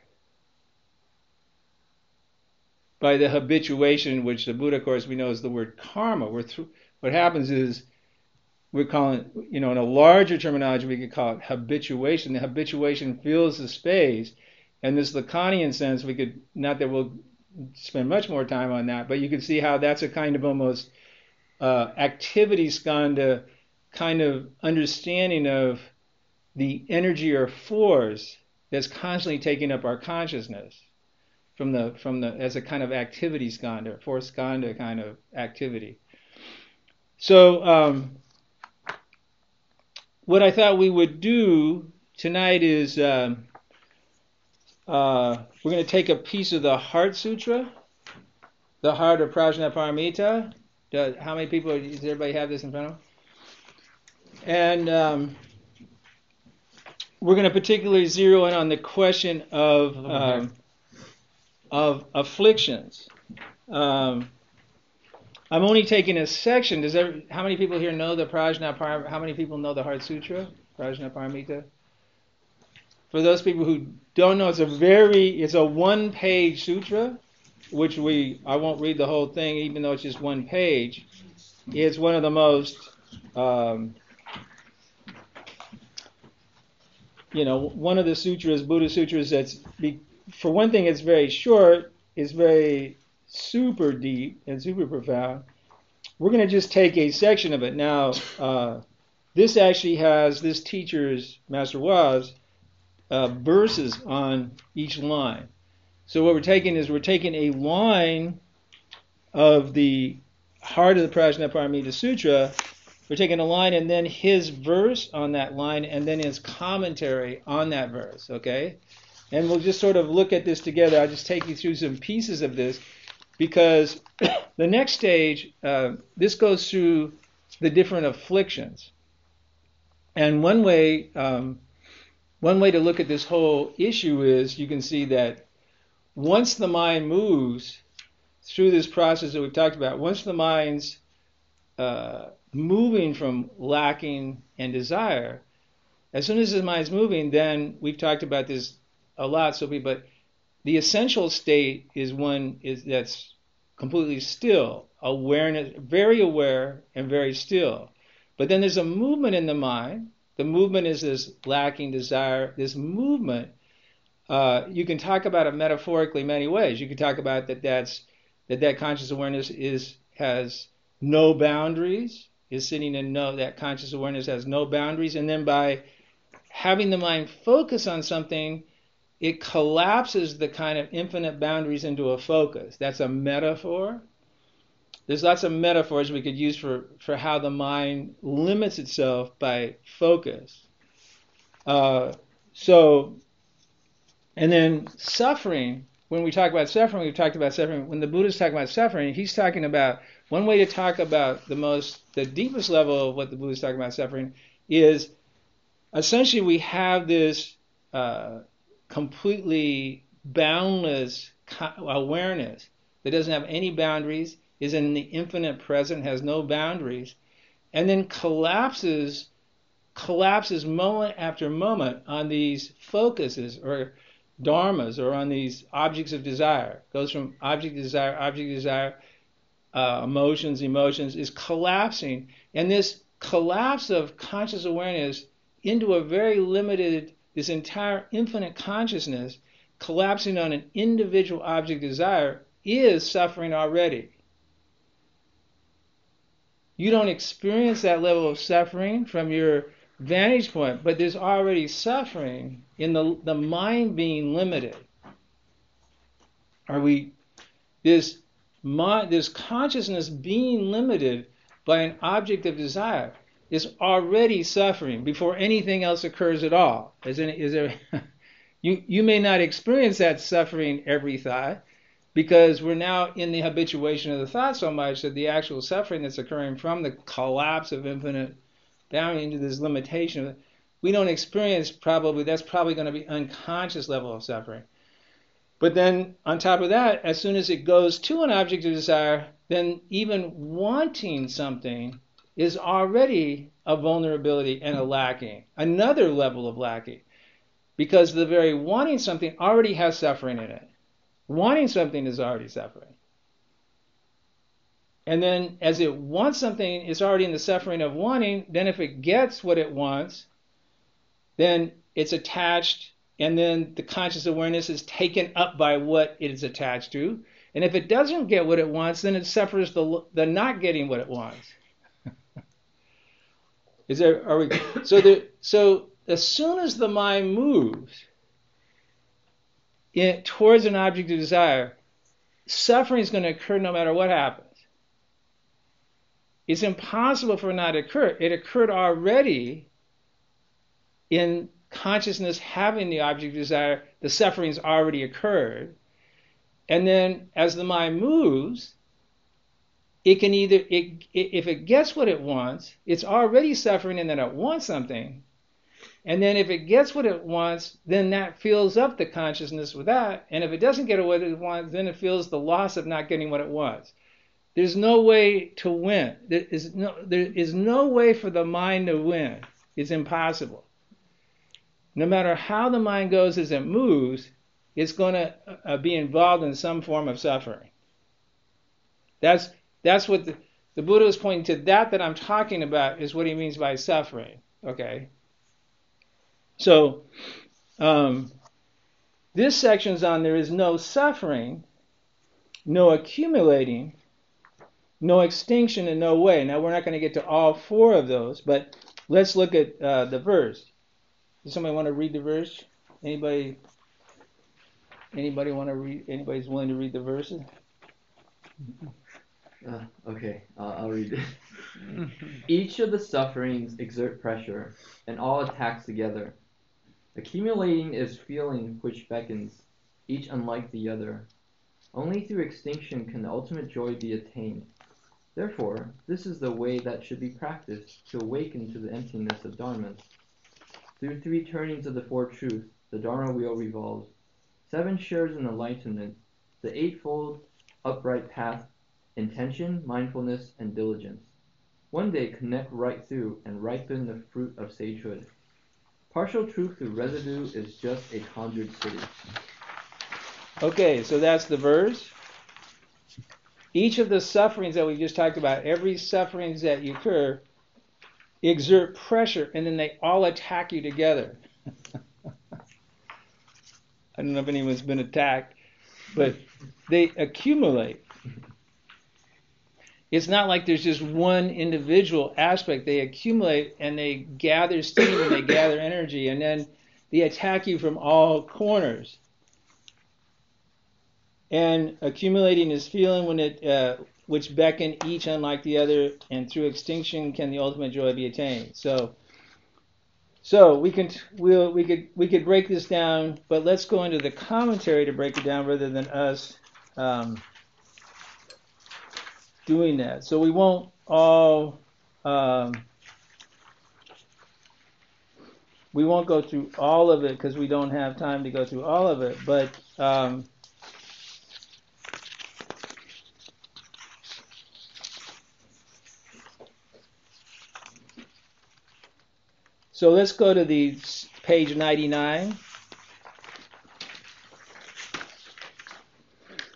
By the habituation, which the Buddha, of course, we know is the word karma. We're th- what happens is, we're calling, you know, in a larger terminology, we could call it habituation. The habituation fills the space. And this Lacanian sense, we could, not that we'll spend much more time on that, but you can see how that's a kind of almost uh, activity skanda kind of understanding of the energy or force that's constantly taking up our consciousness from the from the as a kind of activity skanda, force skanda kind of activity. So um, what I thought we would do tonight is um, Uh, we're going to take a piece of the Heart Sutra, the Heart of Prajnaparamita. Does, how many people, does everybody have this in front of them? And um, we're going to particularly zero in on the question of um, of afflictions. Um, I'm only taking a section. Does every, how many people here know the Prajnaparamita? How many people know the Heart Sutra, Prajnaparamita? For those people who don't know, it's a very, it's a one-page sutra, which we, I won't read the whole thing, even though it's just one page. It's one of the most, um, you know, one of the sutras, Buddhist sutras, that's, be, for one thing, it's very short, it's very super deep and super profound. We're going to just take a section of it. Now, uh, this actually has, this teacher's, Master Waz, Uh, verses on each line. So what we're taking is we're taking a line of the heart of the Prajnaparamita Sutra, we're taking a line and then his verse on that line and then his commentary on that verse, okay? And we'll just sort of look at this together. I'll just take you through some pieces of this because the next stage, uh, this goes through the different afflictions. And one way... Um, One way to look at this whole issue is you can see that once the mind moves through this process that we've talked about, once the mind's uh, moving from lacking and desire, as soon as the mind's moving, then we've talked about this a lot, Sophie, but the essential state is one is that's completely still, awareness, very aware and very still. But then there's a movement in the mind. The movement is this lacking desire. This movement, uh, you can talk about it metaphorically many ways. You can talk about that that's that that conscious awareness is has no boundaries, is sitting in no, that conscious awareness has no boundaries. And then by having the mind focus on something, it collapses the kind of infinite boundaries into a focus. That's a metaphor. There's lots of metaphors we could use for, for how the mind limits itself by focus. Uh, so, and then suffering, when we talk about suffering, we've talked about suffering. When the Buddha's talking about suffering, he's talking about, one way to talk about the most, the deepest level of what the Buddha's talking about suffering is essentially we have this uh, completely boundless awareness that doesn't have any boundaries, is in the infinite present, has no boundaries, and then collapses, collapses moment after moment on these focuses or dharmas or on these objects of desire. Goes from object to desire, object to desire, uh, emotions, emotions, is collapsing. And this collapse of conscious awareness into a very limited, this entire infinite consciousness collapsing on an individual object desire is suffering already. You don't experience that level of suffering from your vantage point, but there's already suffering in the, the mind being limited. Are we, this, mind, this consciousness being limited by an object of desire is already suffering before anything else occurs at all. Is, any, is there, you, you may not experience that suffering every thought, because we're now in the habituation of the thought so much that the actual suffering that's occurring from the collapse of infinite bounding into this limitation, we don't experience probably, that's probably going to be unconscious level of suffering. But then on top of that, as soon as it goes to an object of desire, then even wanting something is already a vulnerability and a lacking, another level of lacking, because the very wanting something already has suffering in it. Wanting something is already suffering. And then as it wants something, it's already in the suffering of wanting. Then if it gets what it wants, then it's attached, and then the conscious awareness is taken up by what it is attached to. And if it doesn't get what it wants, then it suffers the, the not getting what it wants. Is there, are we, so, the, so as soon as the mind moves in, towards an object of desire, suffering is going to occur no matter what happens. It's impossible for it not to occur. It occurred already in consciousness having the object of desire. The suffering's already occurred. And then as the mind moves, it can either, it, if it gets what it wants, it's already suffering and then it wants something. And then if it gets what it wants, then that fills up the consciousness with that. And if it doesn't get what it wants, then it feels the loss of not getting what it wants. There's no way to win. There is no, there is no way for the mind to win. It's impossible. No matter how the mind goes as it moves, it's going to uh, be involved in some form of suffering. That's that's what the, the Buddha is pointing to. That that I'm talking about is what he means by suffering. Okay. So um, this section's on there is no suffering, no accumulating, no extinction, and no way. Now we're not going to get to all four of those, but let's look at uh, the verse. Does somebody want to read the verse? Anybody? Anybody want to read? Anybody's willing to read the verses? Uh, okay, uh, I'll read it. Each of the sufferings exert pressure, and all attacks together. Accumulating is feeling which beckons, each unlike the other. Only through extinction can the ultimate joy be attained. Therefore, this is the way that should be practiced to awaken to the emptiness of dharmas. Through three turnings of the Four Truths, the Dharma wheel revolves. Seven shares in enlightenment, the eightfold upright path, intention, mindfulness, and diligence. One day connect right through and ripen the fruit of sagehood. Partial truth through residue is just a conjured city. Okay, so that's the verse. Each of the sufferings that we just talked about, every sufferings that you occur, exert pressure, and then they all attack you together. I don't know if anyone's been attacked, but they accumulate. It's not like there's just one individual aspect. They accumulate and they gather steam and they gather energy, and then they attack you from all corners. And accumulating is feeling when it, uh, which beckon each unlike the other, and through extinction can the ultimate joy be attained. So, so we can we'll, we could we could break this down, but let's go into the commentary to break it down rather than us um, doing that. So we won't all um, we won't go through all of it because we don't have time to go through all of it, but. Um, So let's go to the page ninety-nine.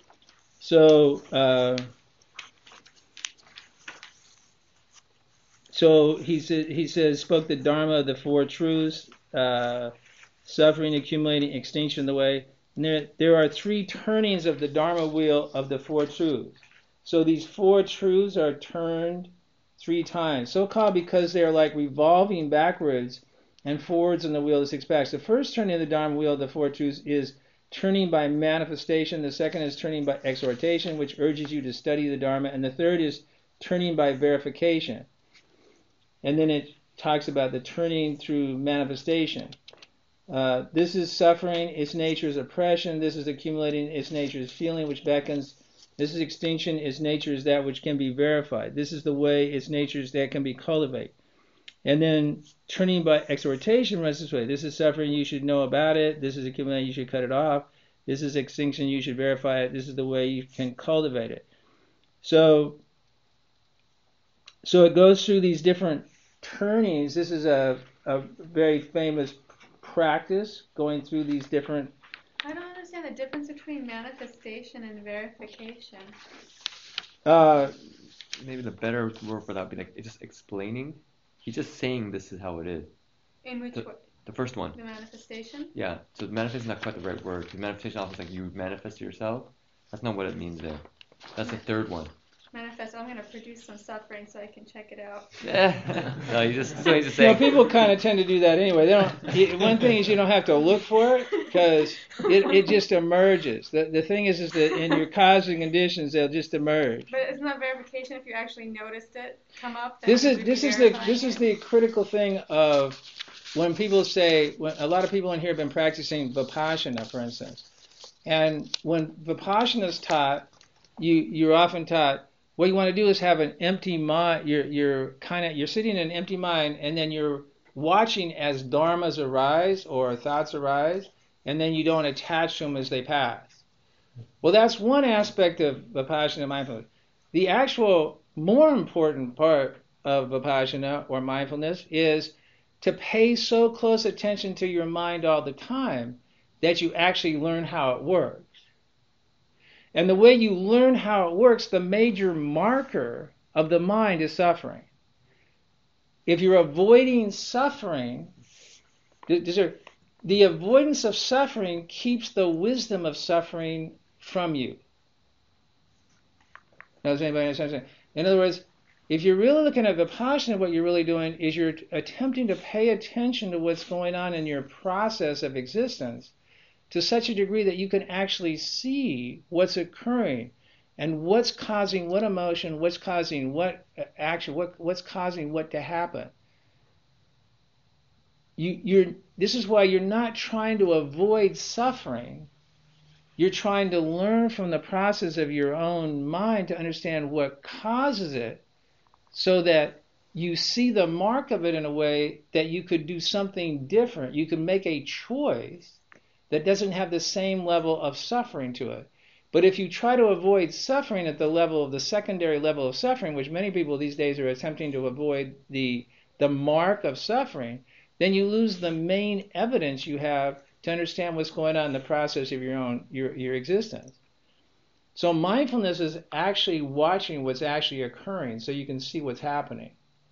So, uh, so he said he says spoke the Dharma of the Four Truths, uh, suffering, accumulating, extinction of the way. And there there are three turnings of the Dharma wheel of the Four Truths. So these four truths are turned three times, so called because they are like revolving backwards and forwards in the wheel of the six packs. The first turning of the Dharma wheel of the Four Truths is turning by manifestation. The second is turning by exhortation, which urges you to study the Dharma. And the third is turning by verification. And then it talks about the turning through manifestation. Uh, this is suffering, its nature is oppression. This is accumulating, its nature is feeling, which beckons. This is extinction, its nature is that which can be verified. This is the way, its nature is that can be cultivated. And then turning by exhortation runs this way. This is suffering, you should know about it. This is accumulating, you should cut it off. This is extinction, you should verify it. This is the way you can cultivate it. So, so it goes through these different turnings. This is a, a very famous practice, going through these different... I don't understand the difference between manifestation and verification. Uh, Maybe the better word for that would be like just explaining. He's just saying this is how it is. In which The, way? the first one. The manifestation? Yeah. So manifest is not quite the right word. Because manifestation also is like you manifest yourself. That's not what it means there. That's the third one. Manifest. I'm going to produce some suffering so I can check it out. No, you just so he's just you know, saying. people kind of tend to do that anyway. They don't. One thing is you don't have to look for it because it, it just emerges. The the thing is is that in your causes and conditions they'll just emerge. But isn't that verification if you actually noticed it come up? then This you is would this be is the verifying this is it? the critical thing of when people say, when a lot of people in here have been practicing Vipassana, for instance, and when Vipassana is taught, you you're often taught what you want to do is have an empty mind. You're you're kind of you're sitting in an empty mind, and then you're watching as dharmas arise or thoughts arise, and then you don't attach to them as they pass. Well, that's one aspect of Vipassana mindfulness. The actual more important part of Vipassana or mindfulness is to pay so close attention to your mind all the time that you actually learn how it works. And the way you learn how it works, the major marker of the mind is suffering. If you're avoiding suffering, the avoidance of suffering keeps the wisdom of suffering from you. Now, does anybody understand? In other words, if you're really looking at Vipassana, what you're really doing is you're attempting to pay attention to what's going on in your process of existence to such a degree that you can actually see what's occurring and what's causing what emotion, what's causing what action, what, what's causing what to happen. You, you're, this is why you're not trying to avoid suffering. You're trying to learn from the process of your own mind to understand what causes it so that you see the mark of it in a way that you could do something different. You can make a choice that doesn't have the same level of suffering to it. But if you try to avoid suffering at the level of the secondary level of suffering, which many people these days are attempting to avoid the, the mark of suffering, then you lose the main evidence you have to understand what's going on in the process of your own your, your existence. So mindfulness is actually watching what's actually occurring so you can see what's happening.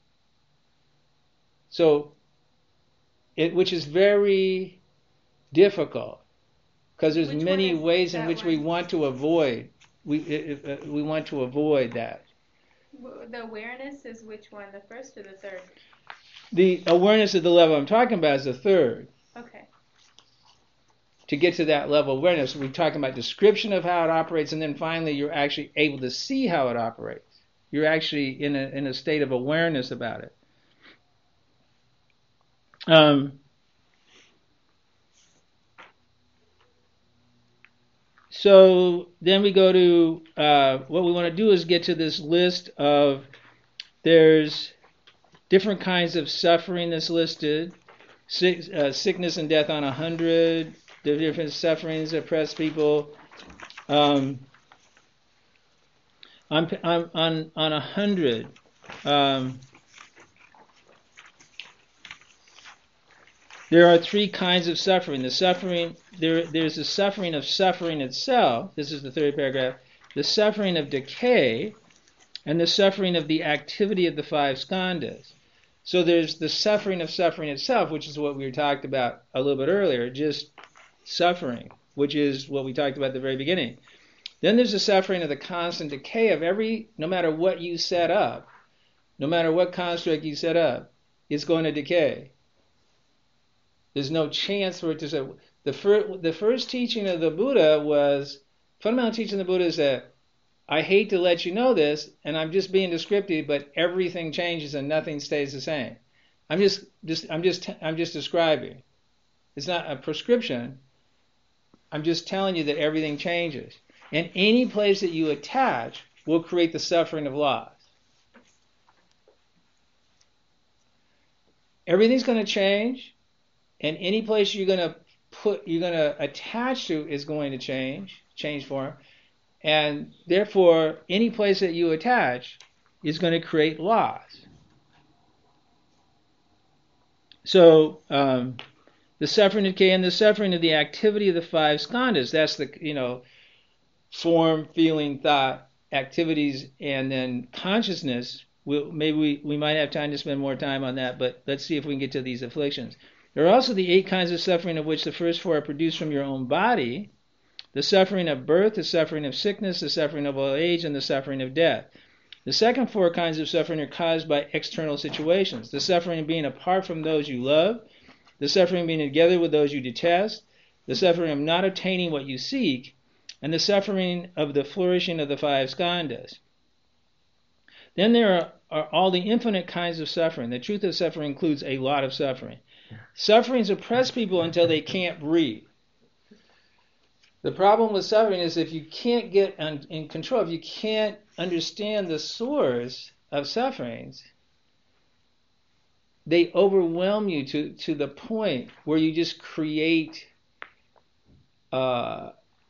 So, it, which is very difficult because there's Which many one is ways in that which we one? want to avoid we it, uh, we want to avoid that. W- The awareness is which one, the first or the third? The awareness of the level I'm talking about is the third. Okay. To get to that level of awareness, we're talking about description of how it operates, and then finally you're actually able to see how it operates. You're actually in a in a state of awareness about it. Um. So then we go to, uh, what we want to do is get to this list of, there's different kinds of suffering that's listed, sick, uh, sickness and death on a hundred, the different sufferings that oppress people. Um, on, on, on, on a hundred, um, there are three kinds of suffering. The suffering there, there's the suffering of suffering itself. This is the third paragraph. The suffering of decay, and the suffering of the activity of the five skandhas. So there's the suffering of suffering itself, which is what we were talked about a little bit earlier, just suffering, which is what we talked about at the very beginning. Then there's the suffering of the constant decay of every, no matter what you set up, no matter what construct you set up, it's going to decay. There's no chance for it to say. The, fir- the first teaching of the Buddha was, fundamental teaching of the Buddha is that I hate to let you know this, and I'm just being descriptive, but everything changes and nothing stays the same. I'm just, just, I'm just, I'm just describing. It's not a prescription. I'm just telling you that everything changes, and any place that you attach will create the suffering of loss. Everything's going to change, and any place you're going to put, you're going to attach to is going to change, change form. And therefore, any place that you attach is going to create loss. So, um, the suffering of decay and the suffering of the activity of the five skandhas, that's the, you know, form, feeling, thought, activities, and then consciousness. We'll, maybe we, we might have time to spend more time on that, but let's see if we can get to these afflictions. There are also the eight kinds of suffering, of which the first four are produced from your own body. The suffering of birth, the suffering of sickness, the suffering of old age, and the suffering of death. The second four kinds of suffering are caused by external situations. The suffering of being apart from those you love, the suffering of being together with those you detest, the suffering of not attaining what you seek, and the suffering of the flourishing of the five skandhas. Then there are, are all the infinite kinds of suffering. The truth of suffering includes a lot of suffering. Sufferings oppress people until they can't breathe. The problem with suffering is if you can't get in control, if you can't understand the source of sufferings, they overwhelm you to, to the point where you just create uh,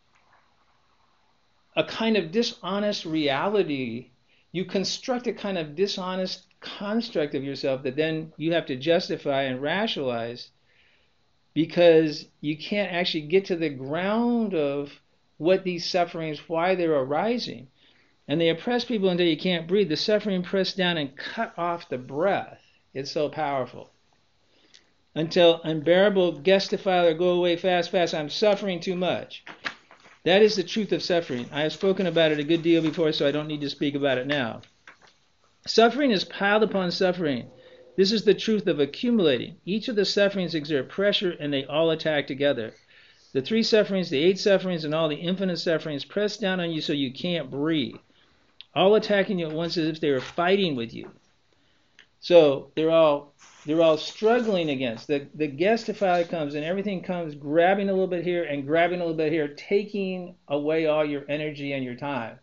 a kind of dishonest reality. You construct a kind of dishonest construct of yourself that then you have to justify and rationalize, because you can't actually get to the ground of what these sufferings, why they're arising. And they oppress people until you can't breathe. The suffering pressed down and cut off the breath. It's so powerful. Until unbearable guest defiler, go away fast, fast, I'm suffering too much. That is the truth of suffering. I have spoken about it a good deal before, so I don't need to speak about it now. Suffering is piled upon suffering. This is the truth of accumulating. Each of the sufferings exert pressure, and they all attack together. The three sufferings, the eight sufferings, and all the infinite sufferings press down on you so you can't breathe, all attacking you at once as if they were fighting with you. So they're all they're all struggling against. The, the guest defiler comes, and everything comes grabbing a little bit here and grabbing a little bit here, taking away all your energy and your time.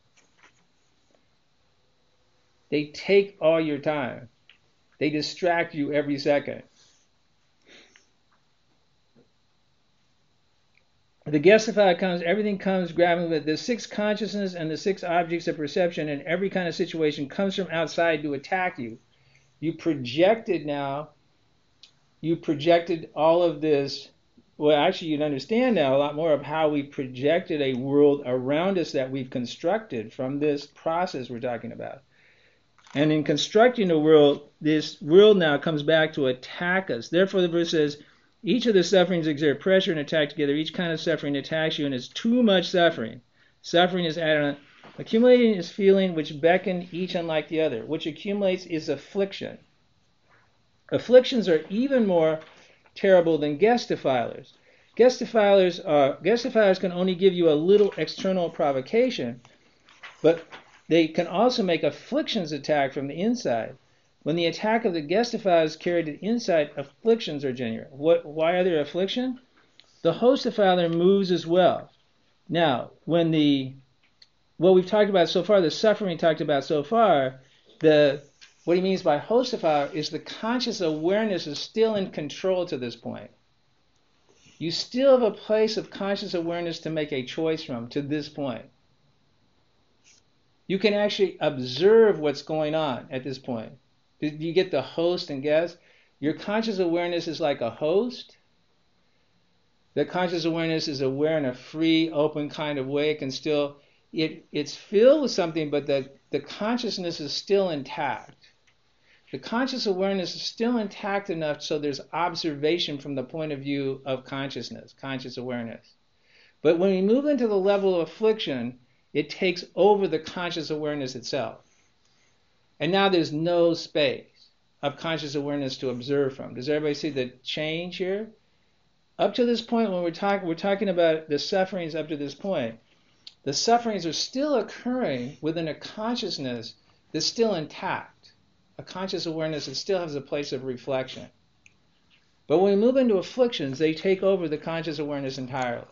They take all your time. They distract you every second. The guest defiler comes, everything comes grabbing with the six consciousness and the six objects of perception in every kind of situation comes from outside to attack you. You projected now, you projected all of this, well actually you'd understand now a lot more of how we projected a world around us that we've constructed from this process we're talking about. And in constructing the world, this world now comes back to attack us. Therefore, the verse says, each of the sufferings exert pressure and attack together. Each kind of suffering attacks you, and it's too much suffering. Suffering is added on. Accumulating is feeling which beckon each unlike the other. Which accumulates is affliction. Afflictions are even more terrible than guest defilers. Guest defilers are guest defilers can only give you a little external provocation, but they can also make afflictions attack from the inside. When the attack of the guest defiler is carried to the inside, afflictions are genuine. What? Why are there affliction? The host defiler moves as well. Now, when the what we've talked about so far, the suffering talked about so far, the what he means by host defiler is the conscious awareness is still in control to this point. You still have a place of conscious awareness to make a choice from to this point. You can actually observe what's going on at this point. Did you get the host and guest? Your conscious awareness is like a host. The conscious awareness is aware in a free, open kind of way. It can still it it's filled with something, but the, the consciousness is still intact. The conscious awareness is still intact enough so there's observation from the point of view of consciousness, conscious awareness. But when we move into the level of affliction, it takes over the conscious awareness itself. And now there's no space of conscious awareness to observe from. Does everybody see the change here? Up to this point, when we're talking, we're talking about the sufferings up to this point, the sufferings are still occurring within a consciousness that's still intact, a conscious awareness that still has a place of reflection. But when we move into afflictions, they take over the conscious awareness entirely.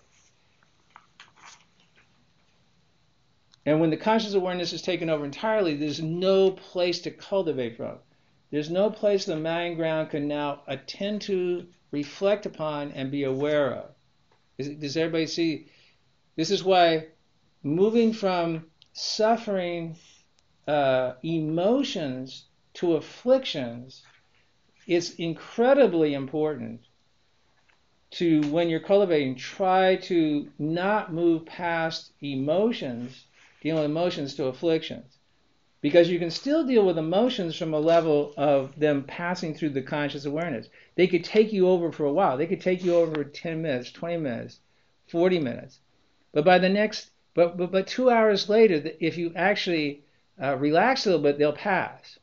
And when the conscious awareness is taken over entirely, there's no place to cultivate from. There's no place the mind ground can now attend to, reflect upon, and be aware of. Is, does everybody see? This is why moving from suffering uh, emotions to afflictions is incredibly important to, when you're cultivating, try to not move past emotions, dealing with emotions, to afflictions. Because you can still deal with emotions from a level of them passing through the conscious awareness. They could take you over for a while. They could take you over for ten minutes, twenty minutes, forty minutes. But by the next, but but, but two hours later, if you actually uh, relax a little bit, they'll pass.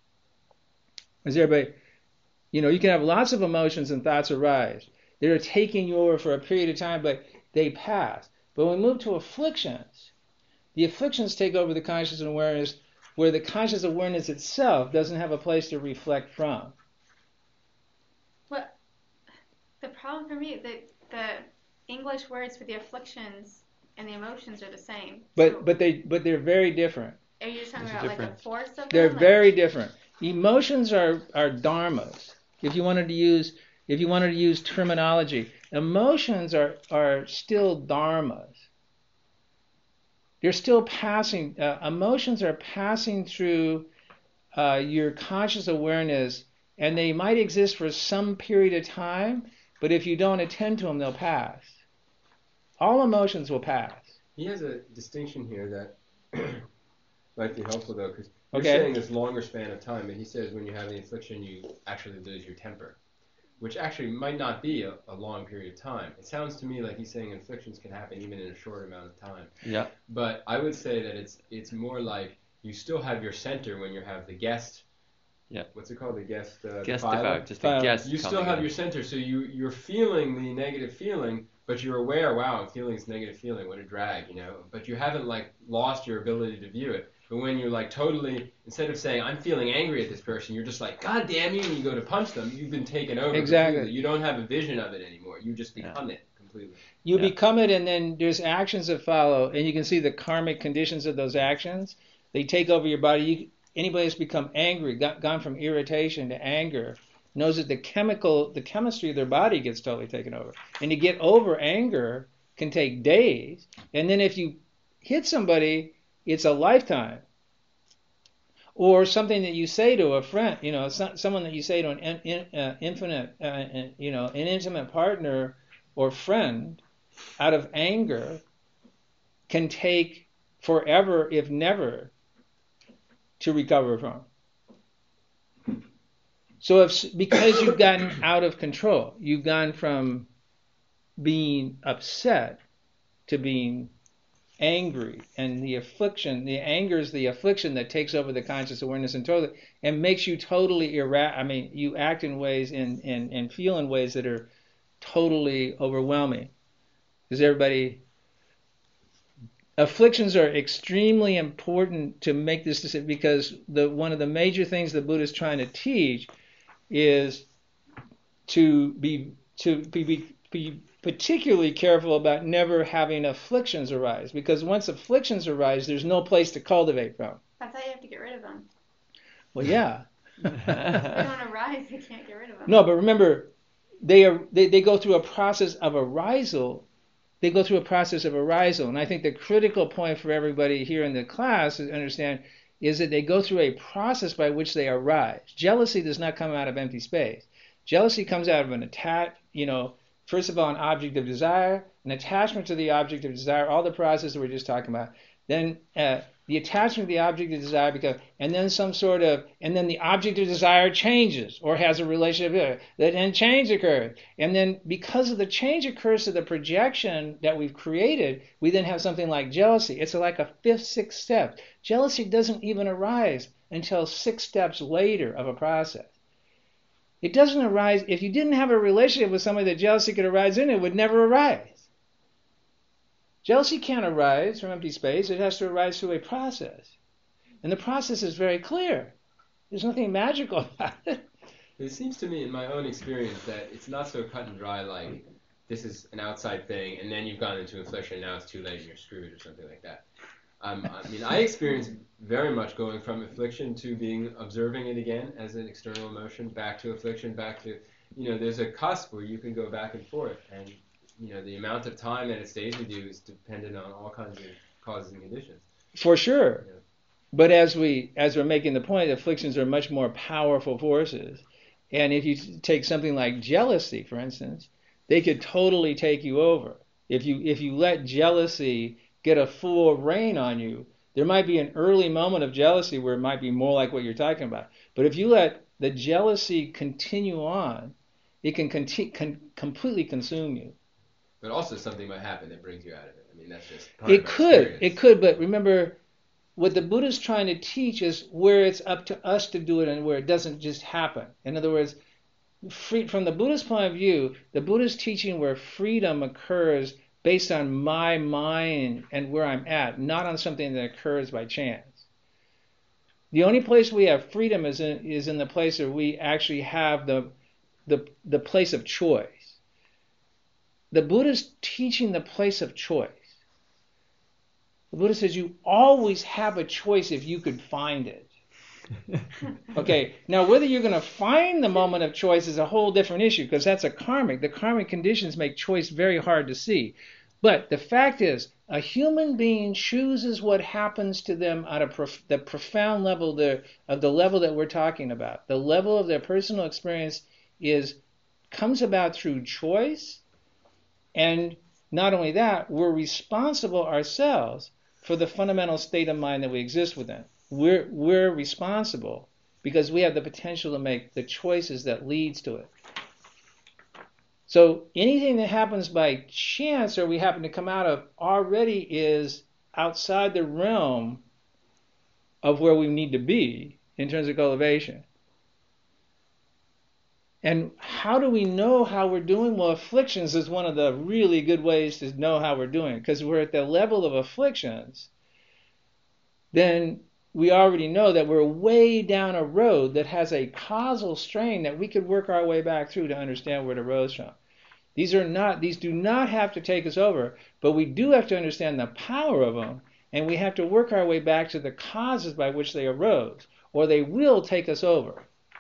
Is everybody, you know, you can have lots of emotions and thoughts arise. They're taking you over for a period of time, but they pass. But when we move to afflictions, the afflictions take over the conscious awareness, where the conscious awareness itself doesn't have a place to reflect from. Well, the problem for me, the the English words for the afflictions and the emotions are the same. But So but they but they're very different. are you just talking There's a about like the difference. force of them? They're Like- very different. Emotions are are dharmas. If you wanted to use if you wanted to use terminology, emotions are are still dharmas. They're still passing. Uh, emotions are passing through uh, your conscious awareness, and they might exist for some period of time. But if you don't attend to them, they'll pass. All emotions will pass. He has a distinction here that might be helpful, though, because you're Okay. saying this longer span of time, and he says when you have the affliction, you actually lose your temper, which actually might not be a, a long period of time. It sounds to me like he's saying afflictions can happen even in a short amount of time. Yeah. But I would say that it's it's more like you still have your center when you have the guest. Yeah. What's it called? The guest. Uh, Guess filer? devout, just a Filer. guess. You still coming have in. your center, so you you're feeling the negative feeling, but you're aware, wow, I'm feeling this negative feeling, what a drag, you know. But you haven't like lost your ability to view it. But when you're like totally, instead of saying I'm feeling angry at this person, you're just like, God damn you, and you go to punch them. You've been taken over. Exactly. Completely. You don't have a vision of it anymore. You just become it completely. You Yeah. become it, and then there's actions that follow, and you can see the karmic conditions of those actions. They take over your body. You, anybody that's become angry, got, gone from irritation to anger, knows that the chemical, the chemistry of their body gets totally taken over. And to get over anger can take days. And then if you hit somebody, it's a lifetime. Or something that you say to a friend, you know, some, someone that you say to an in, in, uh, infinite, uh, you know, an intimate partner or friend, out of anger, can take forever, if never, to recover from. So if because you've gotten out of control, you've gone from being upset to being angry, and the affliction, the anger is the affliction that takes over the conscious awareness and totally and makes you totally ira- I mean, you act in ways and, and, and feel in ways that are totally overwhelming. Does everybody? Afflictions are extremely important to make this decision, because the one of the major things the Buddha is trying to teach is to be to be, be, be particularly careful about never having afflictions arise, because once afflictions arise, there's no place to cultivate from. That's how you have to get rid of them. Well, yeah. If they don't arise, you can't get rid of them. No, but remember, they are they, they go through a process of arisal. They go through a process of arisal, and I think the critical point for everybody here in the class to understand is that they go through a process by which they arise. Jealousy does not come out of empty space. Jealousy comes out of an attack, you know, first of all, an object of desire, an attachment to the object of desire, all the process that we we're just talking about. then uh, the attachment of the object of desire becomes, and then some sort of, and then the object of desire changes or has a relationship, then change occurs. And then because of the change occurs to the projection that we've created, we then have something like jealousy. It's like a fifth, sixth step. Jealousy doesn't even arise until six steps later of a process. It doesn't arise, if you didn't have a relationship with somebody that jealousy could arise in, it would never arise. Jealousy can't arise from empty space. It has to arise through a process. And the process is very clear. There's nothing magical about it. It seems to me, in my own experience, that it's not so cut and dry like this is an outside thing, and then you've gone into affliction, and now it's too late and you're screwed or something like that. Um, I mean, I experience very much going from affliction to being observing it again as an external emotion, back to affliction, back to, you know, there's a cusp where you can go back and forth, and you know, the amount of time that it stays with you is dependent on all kinds of causes and conditions. For sure. Yeah. But as we as we're making the point, afflictions are much more powerful forces. And if you take something like jealousy, for instance, they could totally take you over. If you if you let jealousy get a full reign on you, there might be an early moment of jealousy where it might be more like what you're talking about. But if you let the jealousy continue on, it can conti- con- completely consume you. But also something might happen that brings you out of it. I mean, that's just part of It our could, experience. it could, but remember, what the Buddha's trying to teach is where it's up to us to do it and where it doesn't just happen. In other words, free, from the Buddhist point of view, the Buddha's teaching where freedom occurs based on my mind and where I'm at, not on something that occurs by chance. The only place we have freedom is in, is in the place where we actually have the, the, the place of choice. The Buddha's teaching the place of choice. The Buddha says you always have a choice if you could find it. Okay, now whether you're going to find the moment of choice is a whole different issue because that's a karmic. The karmic conditions make choice very hard to see. But the fact is, a human being chooses what happens to them at a prof- the profound level there, of the level that we're talking about. The level of their personal experience is comes about through choice. And not only that, we're responsible ourselves for the fundamental state of mind that we exist within. We're, we're responsible because we have the potential to make the choices that leads to it. So anything that happens by chance or we happen to come out of already is outside the realm of where we need to be in terms of cultivation. And how do we know how we're doing? Well, afflictions is one of the really good ways to know how we're doing. Because we're at the level of afflictions, then we already know that we're way down a road that has a causal strain that we could work our way back through to understand where it arose from. These are not; these do not have to take us over, but we do have to understand the power of them, and we have to work our way back to the causes by which they arose, or they will take us over.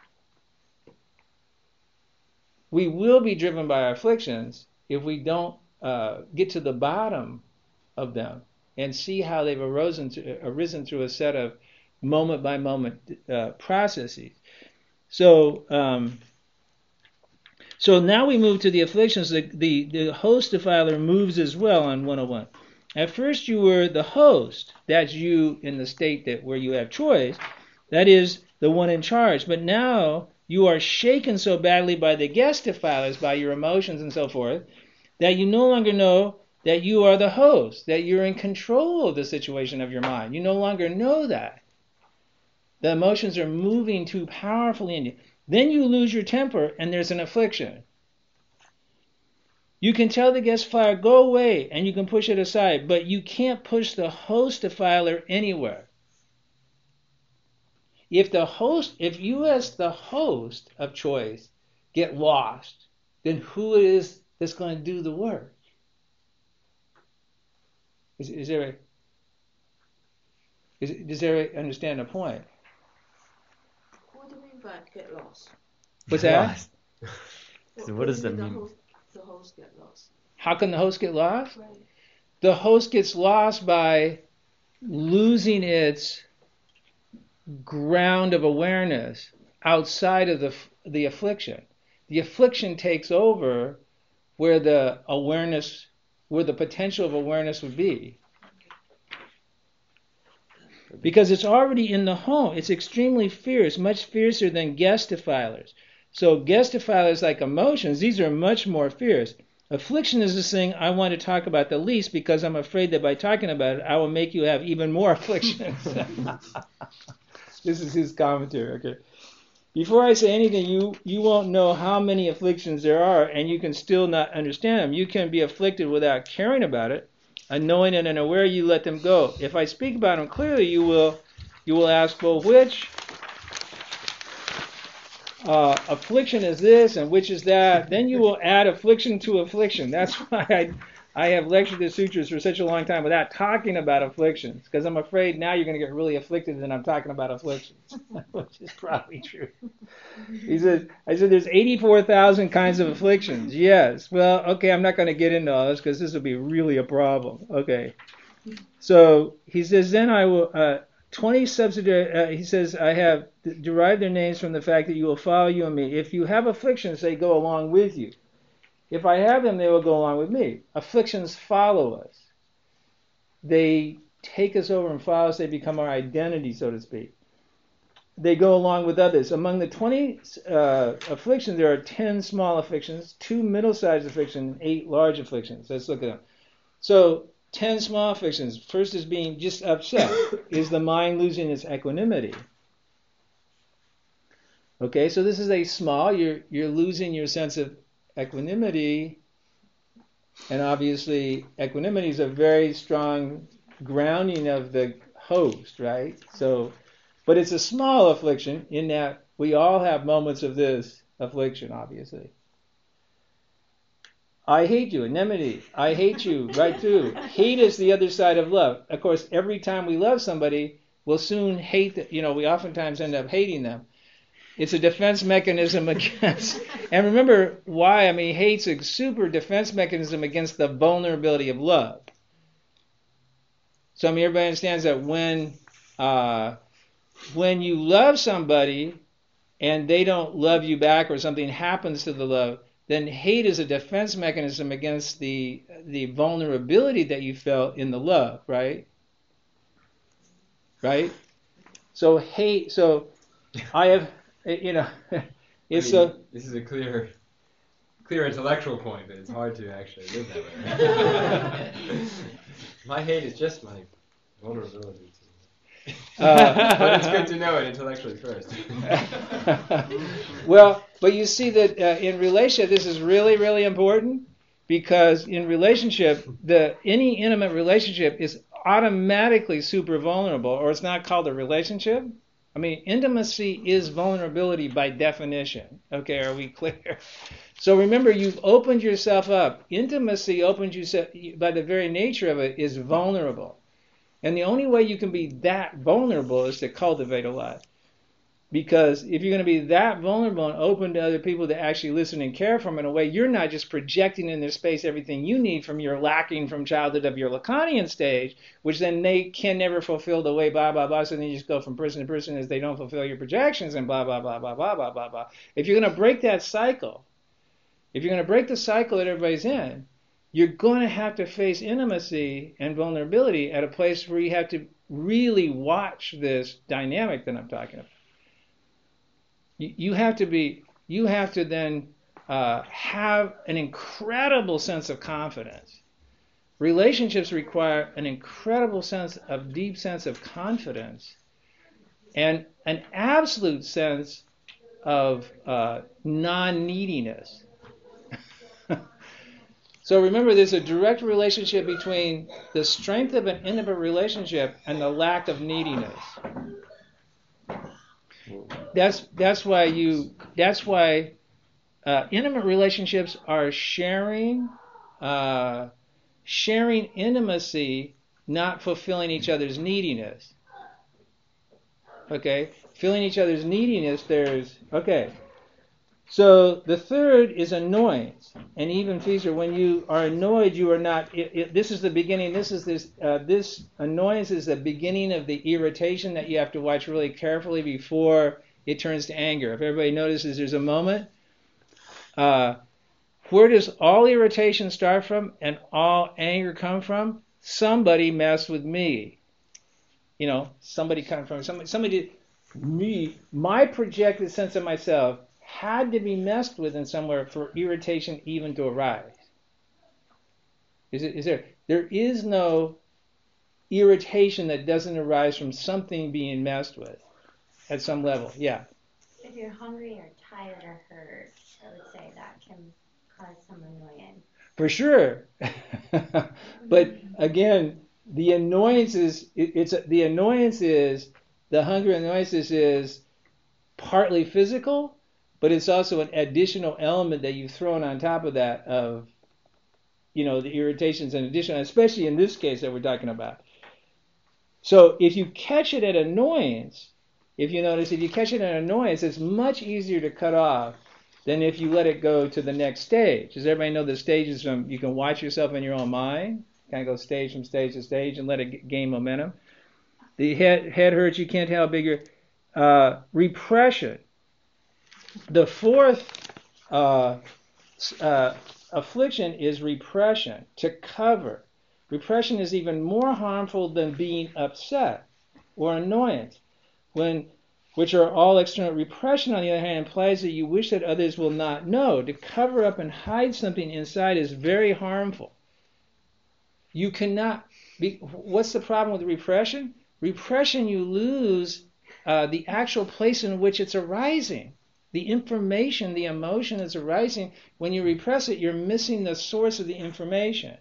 We will be driven by our afflictions if we don't uh, get to the bottom of them and see how they've arisen, to, arisen through a set of moment-by-moment uh, processes. So, um, so now we move to the afflictions. The, the, the host defiler moves as well on one oh one. At first you were the host. That's you in the state that where you have choice. That is the one in charge. But now you are shaken so badly by the guest defilers, by your emotions and so forth, that you no longer know that you are the host, that you're in control of the situation of your mind. You no longer know that. The emotions are moving too powerfully in you. Then you lose your temper and there's an affliction. You can tell the guest defiler, go away, and you can push it aside, but you can't push the host defiler anywhere. If the host, if you as the host of choice get lost, then who is that's going to do the work? Is, is there a, is, does everybody understand the point? What do you mean by get lost? What's that? Lost. So what does do you that mean mean? The host, the host get lost. How can the host get lost? Right. The host gets lost by losing its ground of awareness outside of the the affliction. The affliction takes over where the awareness, where the potential of awareness would be. Because it's already in the home. It's extremely fierce, much fiercer than guest defilers. So guest defilers like emotions, these are much more fierce. Affliction is this thing I want to talk about the least because I'm afraid that by talking about it, I will make you have even more afflictions. This is his commentary, okay. Before I say anything, you, you won't know how many afflictions there are, and you can still not understand them. You can be afflicted without caring about it. Unknowing and unaware, you let them go. If I speak about them clearly, you will you will ask, well, which uh, affliction is this and which is that? Then you will add affliction to affliction. That's why I I have lectured the sutras for such a long time without talking about afflictions, because I'm afraid now you're going to get really afflicted and I'm talking about afflictions, which is probably true. He says, I said, there's eighty-four thousand kinds of afflictions. Yes. Well, okay, I'm not going to get into all this because this will be really a problem. Okay. So he says, then I will, uh, twenty subsidiary, uh, he says, I have derived their names from the fact that you will follow you and me. If you have afflictions, they go along with you. If I have them, they will go along with me. Afflictions follow us. They take us over and follow us. They become our identity, so to speak. They go along with others. Among the twenty uh, afflictions, there are ten small afflictions, two middle-sized afflictions, and eight large afflictions. Let's look at them. So, ten small afflictions. First is being just upset. Is the mind losing its equanimity? Okay, so this is a small. You're you're losing your sense of equanimity, and obviously equanimity is a very strong grounding of the host, right? So, but it's a small affliction in that we all have moments of this affliction, obviously. I hate you, enmity. I hate you, right through. Hate is the other side of love. Of course, every time we love somebody, we'll soon hate, the, you know, we oftentimes end up hating them. It's a defense mechanism against, and remember why, I mean, hate's a super defense mechanism against the vulnerability of love. So, I mean, everybody understands that when, uh, when you love somebody and they don't love you back or something happens to the love, then hate is a defense mechanism against the, the vulnerability that you felt in the love, right? Right? So hate, so I have, you know, it's I mean, a... This is a clear, clear intellectual point, but it's hard to actually live that way. My hate is just my vulnerability. Uh, but it's good to know it intellectually first. Well, but you see that uh, in relationship, this is really, really important, because in relationship, the any intimate relationship is automatically super vulnerable, or it's not called a relationship. I mean, intimacy is vulnerability by definition. Okay, are we clear? So remember, you've opened yourself up. Intimacy opens yourself, by the very nature of it, is vulnerable. And the only way you can be that vulnerable is to cultivate a lot. Because if you're going to be that vulnerable and open to other people to actually listen and care for them in a way, you're not just projecting in their space everything you need from your lacking from childhood of your Lacanian stage, which then they can never fulfill the way blah, blah, blah, so then you just go from person to person as they don't fulfill your projections and blah, blah, blah, blah, blah, blah, blah, blah. If you're going to break that cycle, if you're going to break the cycle that everybody's in, you're going to have to face intimacy and vulnerability at a place where you have to really watch this dynamic that I'm talking about. You, you have to be, you have to then uh, have an incredible sense of confidence. Relationships require an incredible sense of deep sense of confidence and an absolute sense of uh, non-neediness. So remember, there's a direct relationship between the strength of an intimate relationship and the lack of neediness. That's that's why you. That's why uh, intimate relationships are sharing, uh, sharing intimacy, not fulfilling each other's neediness. Okay, filling each other's neediness. There's okay. So the third is annoyance, and even Feaster, when you are annoyed, you are not. It, it, this is the beginning. This is this. Uh, this annoyance is the beginning of the irritation that you have to watch really carefully before it turns to anger. If everybody notices, there's a moment. Uh, where does all irritation start from and all anger come from? Somebody messed with me. you know, somebody coming from somebody, somebody, me, my projected sense of myself had to be messed with in somewhere for irritation even to arise. Is it? Is there? There is no irritation that doesn't arise from something being messed with at some level. Yeah. If you're hungry or tired or hurt, I would say that can cause some annoyance. For sure. But again, the annoyance is it, it's the annoyance is the hunger annoyance is partly physical, but it's also an additional element that you've thrown on top of that of, you know, the irritations and additional, especially in this case that we're talking about. So if you catch it at annoyance, if you notice, if you catch it at annoyance, it's much easier to cut off than if you let it go to the next stage. Does everybody know the stages from, you can watch yourself in your own mind, kind of go stage from stage to stage and let it gain momentum. The head, head hurts, you can't tell bigger. Uh, repression. The fourth uh, uh, affliction is repression, to cover. Repression is even more harmful than being upset or annoyance, when, which are all external. Repression, on the other hand, implies that you wish that others will not know. To cover up and hide something inside is very harmful. You cannot be, what's the problem with repression? Repression, you lose uh, the actual place in which it's arising. The information, the emotion is arising. When you repress it, you're missing the source of the information.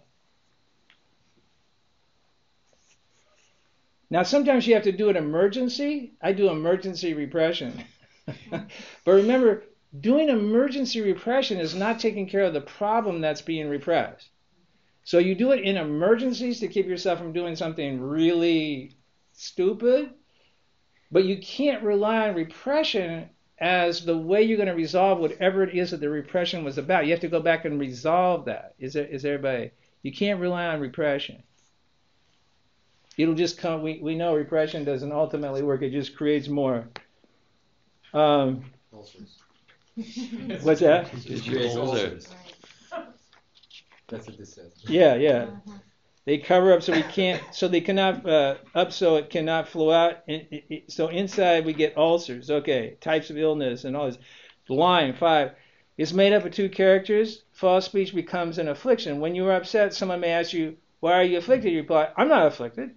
Now, sometimes you have to do an emergency. I do emergency repression. But remember, doing emergency repression is not taking care of the problem that's being repressed. So you do it in emergencies to keep yourself from doing something really stupid, but you can't rely on repression as the way you're going to resolve whatever it is that the repression was about. You have to go back and resolve that. Is there, is everybody? You can't rely on repression. It'll just come. We, we know repression doesn't ultimately work. It just creates more. Um, Ulcers. What's that? It creates ulcers. That's what this says. Yeah, yeah. They cover up so we can't, so they cannot, uh, up so it cannot flow out. And it, it, so inside we get ulcers. Okay, types of illness and all this. Line five. It's made up of two characters. False speech becomes an affliction. When you are upset, someone may ask you, why are you afflicted? You reply, I'm not afflicted.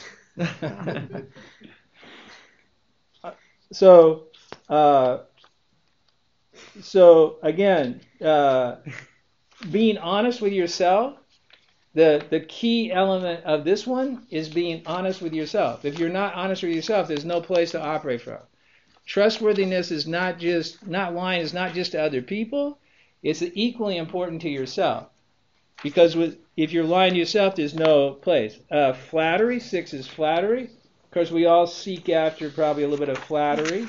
so, uh, so again, uh, being honest with yourself, the, the key element of this one is being honest with yourself. If you're not honest with yourself, there's no place to operate from. Trustworthiness is not just, not lying is not just to other people, it's equally important to yourself. Because with, if you're lying to yourself, there's no place. Uh, flattery, six is flattery. Of course, we all seek after probably a little bit of flattery.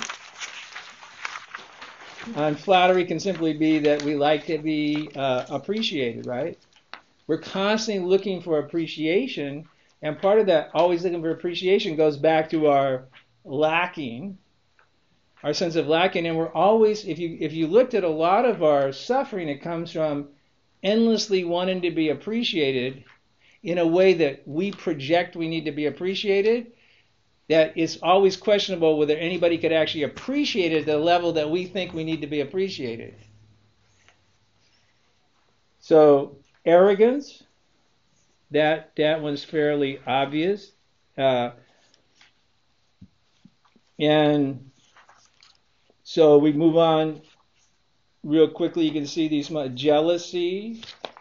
And flattery can simply be that we like to be uh, appreciated, right? We're constantly looking for appreciation, and part of that, always looking for appreciation, goes back to our lacking, our sense of lacking. And we're always, if you if you looked at a lot of our suffering, it comes from endlessly wanting to be appreciated in a way that we project we need to be appreciated, that it's always questionable whether anybody could actually appreciate it at the level that we think we need to be appreciated. So arrogance, that that one's fairly obvious. Uh, and so we move on real quickly. You can see these: jealousy,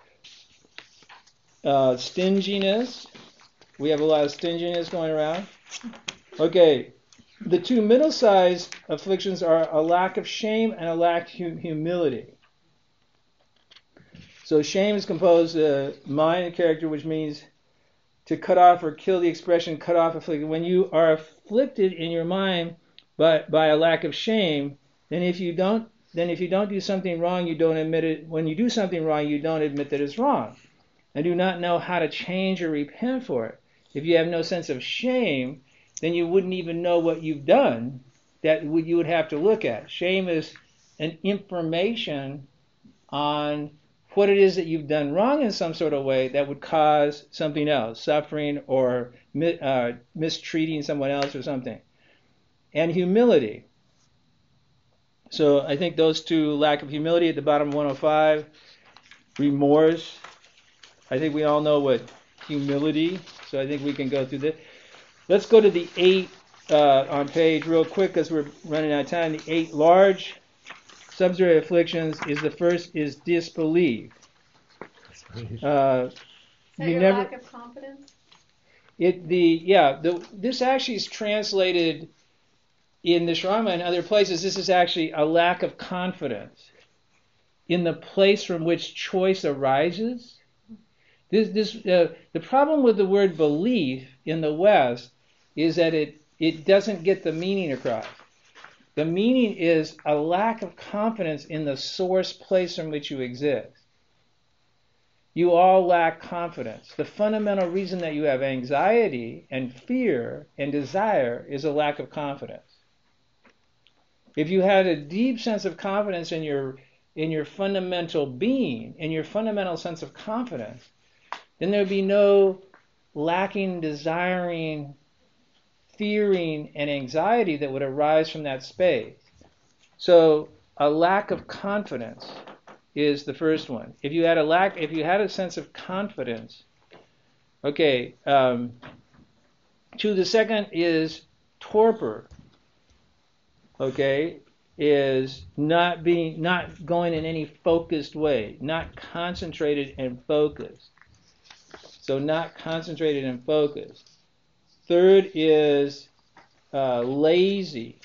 uh, stinginess. We have a lot of stinginess going around. Okay, the two middle-sized afflictions are a lack of shame and a lack of humility. So shame is composed of mind and character, which means to cut off or kill. The expression cut off afflicted. When you are afflicted in your mind by, by a lack of shame, then if you don't then if you don't do something wrong, you don't admit it. When you do something wrong, you don't admit that it's wrong, and do not know how to change or repent for it. If you have no sense of shame, then you wouldn't even know what you've done that you would have to look at. Shame is an information on what it is that you've done wrong in some sort of way that would cause something else, suffering or uh, mistreating someone else or something. And humility. So I think those two, lack of humility at the bottom of one oh five, remorse. I think we all know what humility, so I think we can go through this. Let's go to the eight uh, on page real quick because we're running out of time. The eight large subsidiary afflictions is the first is disbelief. Uh, Is that you your never, lack of confidence? It the yeah the this actually is translated in the Shrama and other places. This is actually a lack of confidence in the place from which choice arises. This this uh, the problem with the word belief in the West is that it it doesn't get the meaning across. The meaning is a lack of confidence in the source place from which you exist. You all lack confidence. The fundamental reason that you have anxiety and fear and desire is a lack of confidence. If you had a deep sense of confidence in your in your fundamental being, in your fundamental sense of confidence, then there would be no lacking, desiring, fearing, and anxiety that would arise from that space. So a lack of confidence is the first one. If you had a lack, if you had a sense of confidence, okay. Um, two, the second is torpor. Okay, is not being, not going in any focused way, not concentrated and focused. So not concentrated and focused. Third is uh, lazy.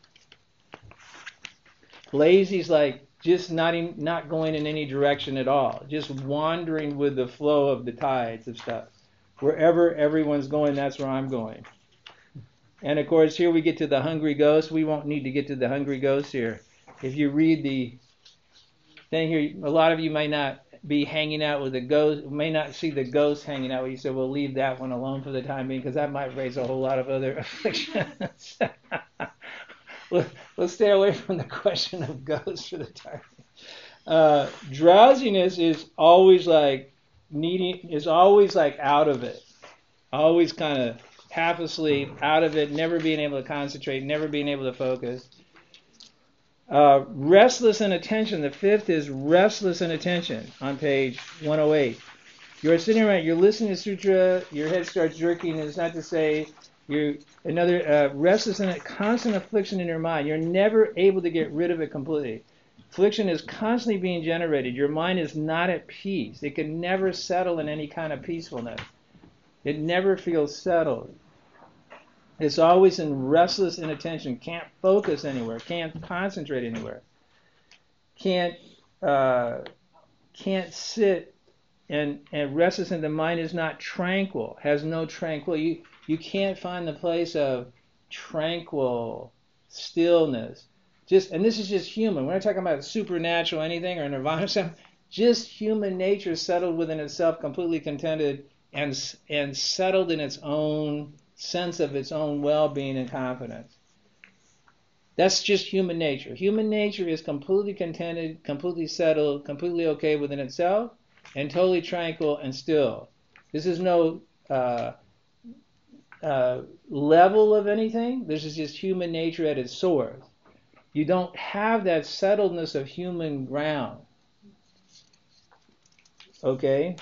Lazy is like just not in, not going in any direction at all, just wandering with the flow of the tides of stuff. Wherever everyone's going, that's where I'm going. And of course, here we get to the hungry ghost. We won't need to get to the hungry ghost here. If you read the thing here, a lot of you might not be hanging out with the ghost, may not see the ghost hanging out with you, so we'll leave that one alone for the time being because that might raise a whole lot of other afflictions. we'll, we'll stay away from the question of ghosts for the time being. Uh, drowsiness is always like needing, is always like out of it, always kind of half asleep, out of it, never being able to concentrate, never being able to focus. Uh, restless inattention. The fifth is restless inattention on page one oh eight. You're sitting around, you're listening to sutra, your head starts jerking, and it's not to say you're another uh, restless and constant affliction in your mind. You're never able to get rid of it completely. Affliction is constantly being generated. Your mind is not at peace. It can never settle in any kind of peacefulness. It never feels settled. It's always in restless inattention, can't focus anywhere, can't concentrate anywhere, can't uh, can't sit, and, and restless, and the mind is not tranquil, has no tranquil. You, you can't find the place of tranquil stillness. Just, and this is just human. We're not talking about supernatural anything or nirvana or something. Just human nature settled within itself, completely contented and and settled in its own sense of its own well-being and confidence. That's just human nature. Human nature is completely contented, completely settled, completely okay within itself, and totally tranquil and still. This is no uh, uh, level of anything. This is just human nature at its source. You don't have that settledness of human ground. Okay?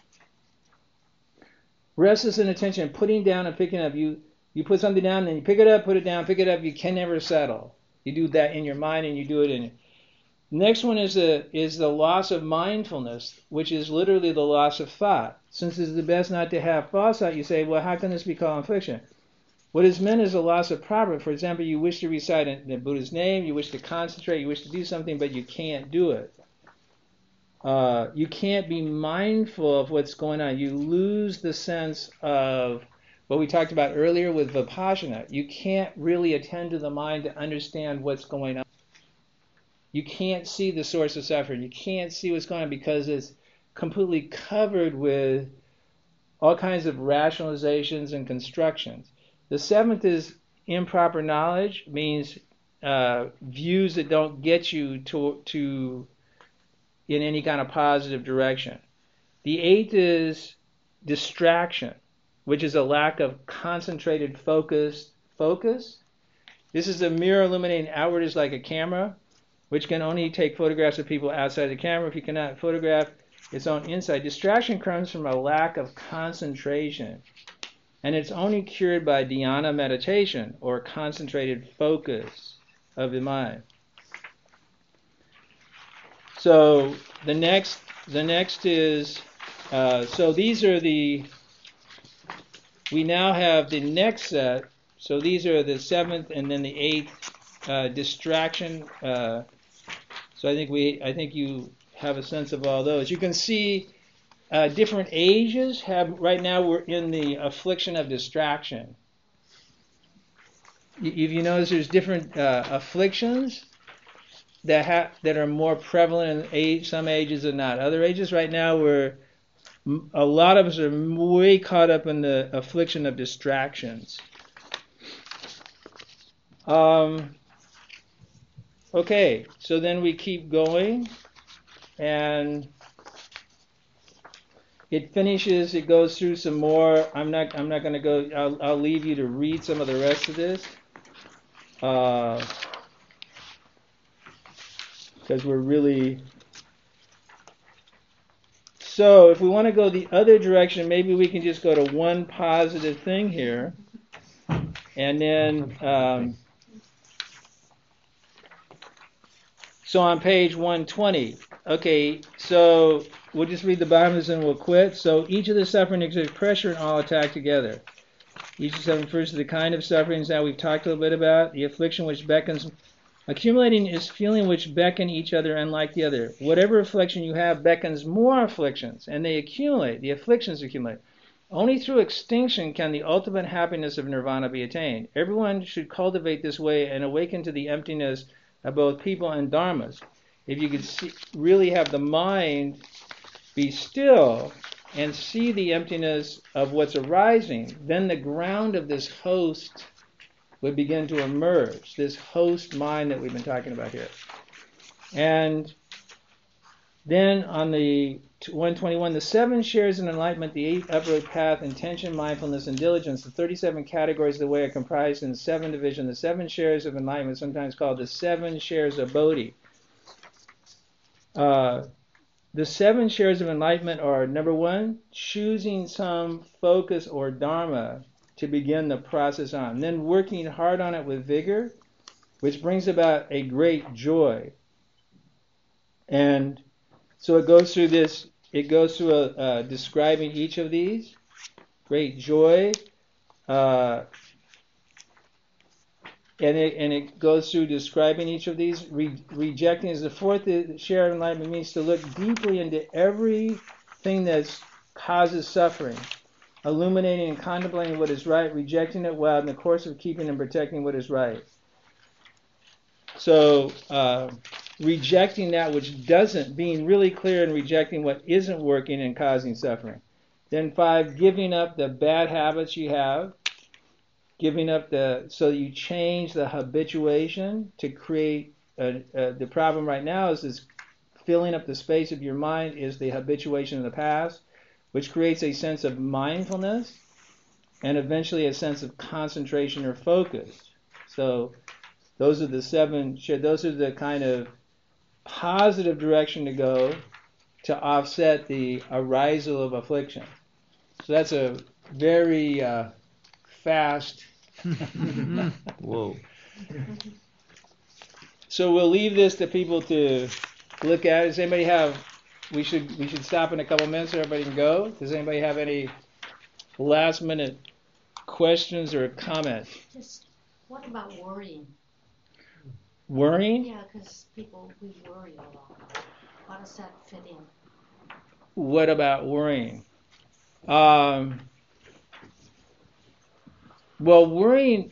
Restless inattention, putting down and picking up. You you put something down, then you pick it up, put it down, pick it up. You can never settle. You do that in your mind, and you do it in. Next one is the is the loss of mindfulness, which is literally the loss of thought. Since it's the best not to have thoughts out, you say, well, how can this be called affliction? What is meant is a loss of proper. For example, you wish to recite the Buddha's name, you wish to concentrate, you wish to do something, but you can't do it. Uh, you can't be mindful of what's going on. You lose the sense of what we talked about earlier with Vipassana. You can't really attend to the mind to understand what's going on. You can't see the source of suffering. You can't see what's going on because it's completely covered with all kinds of rationalizations and constructions. The seventh is improper knowledge, means uh, views that don't get you to to in any kind of positive direction. The eighth is distraction, which is a lack of concentrated focus. Focus. This is a mirror illuminating outward is like a camera, which can only take photographs of people outside the camera. If you cannot photograph its own inside, distraction comes from a lack of concentration, and it's only cured by dhyana meditation or concentrated focus of the mind. So the next, the next is uh, so these are the. We now have the next set. So these are the seventh and then the eighth uh, distraction. Uh, so I think we, I think you have a sense of all those. You can see uh, different ages have. Right now we're in the affliction of distraction. If you notice, there's different uh, afflictions that have that are more prevalent in age, some ages than not. Other ages, right now, we're a lot of us are way caught up in the affliction of distractions. Um, okay, so then we keep going, and it finishes. It goes through some more. I'm not. I'm not going to go. I'll, I'll leave you to read some of the rest of this, because uh, we're really. So if we want to go the other direction, maybe we can just go to one positive thing here, and then. Um, So on page one twenty, okay, so we'll just read the Brahmanas and we'll quit. So each of the suffering exerts pressure and all attack together. Each of the suffering refers to the kind of sufferings that we've talked a little bit about. The affliction which beckons, accumulating is feeling which beckon each other unlike the other. Whatever affliction you have beckons more afflictions, and they accumulate. The afflictions accumulate. Only through extinction can the ultimate happiness of nirvana be attained. Everyone should cultivate this way and awaken to the emptiness of both people and dharmas. If you could see, really have the mind be still and see the emptiness of what's arising, then the ground of this host would begin to emerge, this host mind that we've been talking about here. And then on the one twenty-one, the seven shares in enlightenment, the eight upward path, intention, mindfulness, and diligence, the thirty-seven categories of the way are comprised in seven divisions. The seven shares of enlightenment, sometimes called the seven shares of Bodhi. Uh, the seven shares of enlightenment are, number one, choosing some focus or dharma to begin the process on, then working hard on it with vigor, which brings about a great joy. And so it goes through this, it goes through a, uh, describing each of these. Great joy. Uh, and, it, and it goes through describing each of these. Re- rejecting is the fourth share of enlightenment, means to look deeply into everything that causes suffering. Illuminating and contemplating what is right, rejecting it while in the course of keeping and protecting what is right. So, uh, rejecting that which doesn't, being really clear and rejecting what isn't working and causing suffering. Then five, giving up the bad habits you have, giving up the, so you change the habituation to create, a, a, the problem right now is this filling up the space of your mind is the habituation of the past, which creates a sense of mindfulness and eventually a sense of concentration or focus. So those are the seven, those are the kind of positive direction to go to offset the arisal of affliction. So that's a very uh, fast. Whoa. So we'll leave this to people to look at. Does anybody have? We should we should stop in a couple minutes so everybody can go. Does anybody have any last minute questions or comments? Just what about worrying? Worrying? Yeah, because people, we worry a lot. How does that fit in? What about worrying? Um, well, worrying,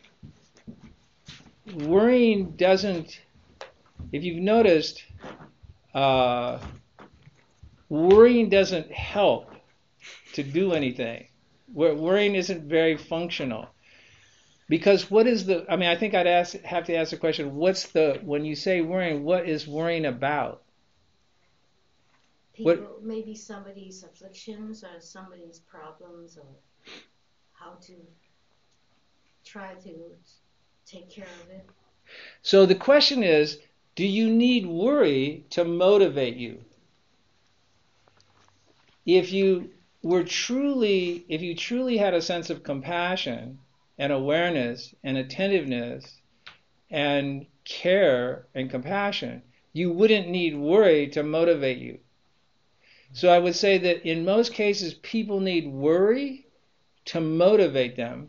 worrying doesn't, if you've noticed, uh, worrying doesn't help to do anything. Worrying isn't very functional. Because what is the, I mean, I think I'd ask, have to ask the question, what's the, when you say worrying, what is worrying about? people, What- maybe somebody's afflictions or somebody's problems, or how to try to take care of it. So the question is, do you need worry to motivate you? If you were truly, if you truly had a sense of compassion and awareness and attentiveness and care and compassion, you wouldn't need worry to motivate you. So I would say that in most cases, people need worry to motivate them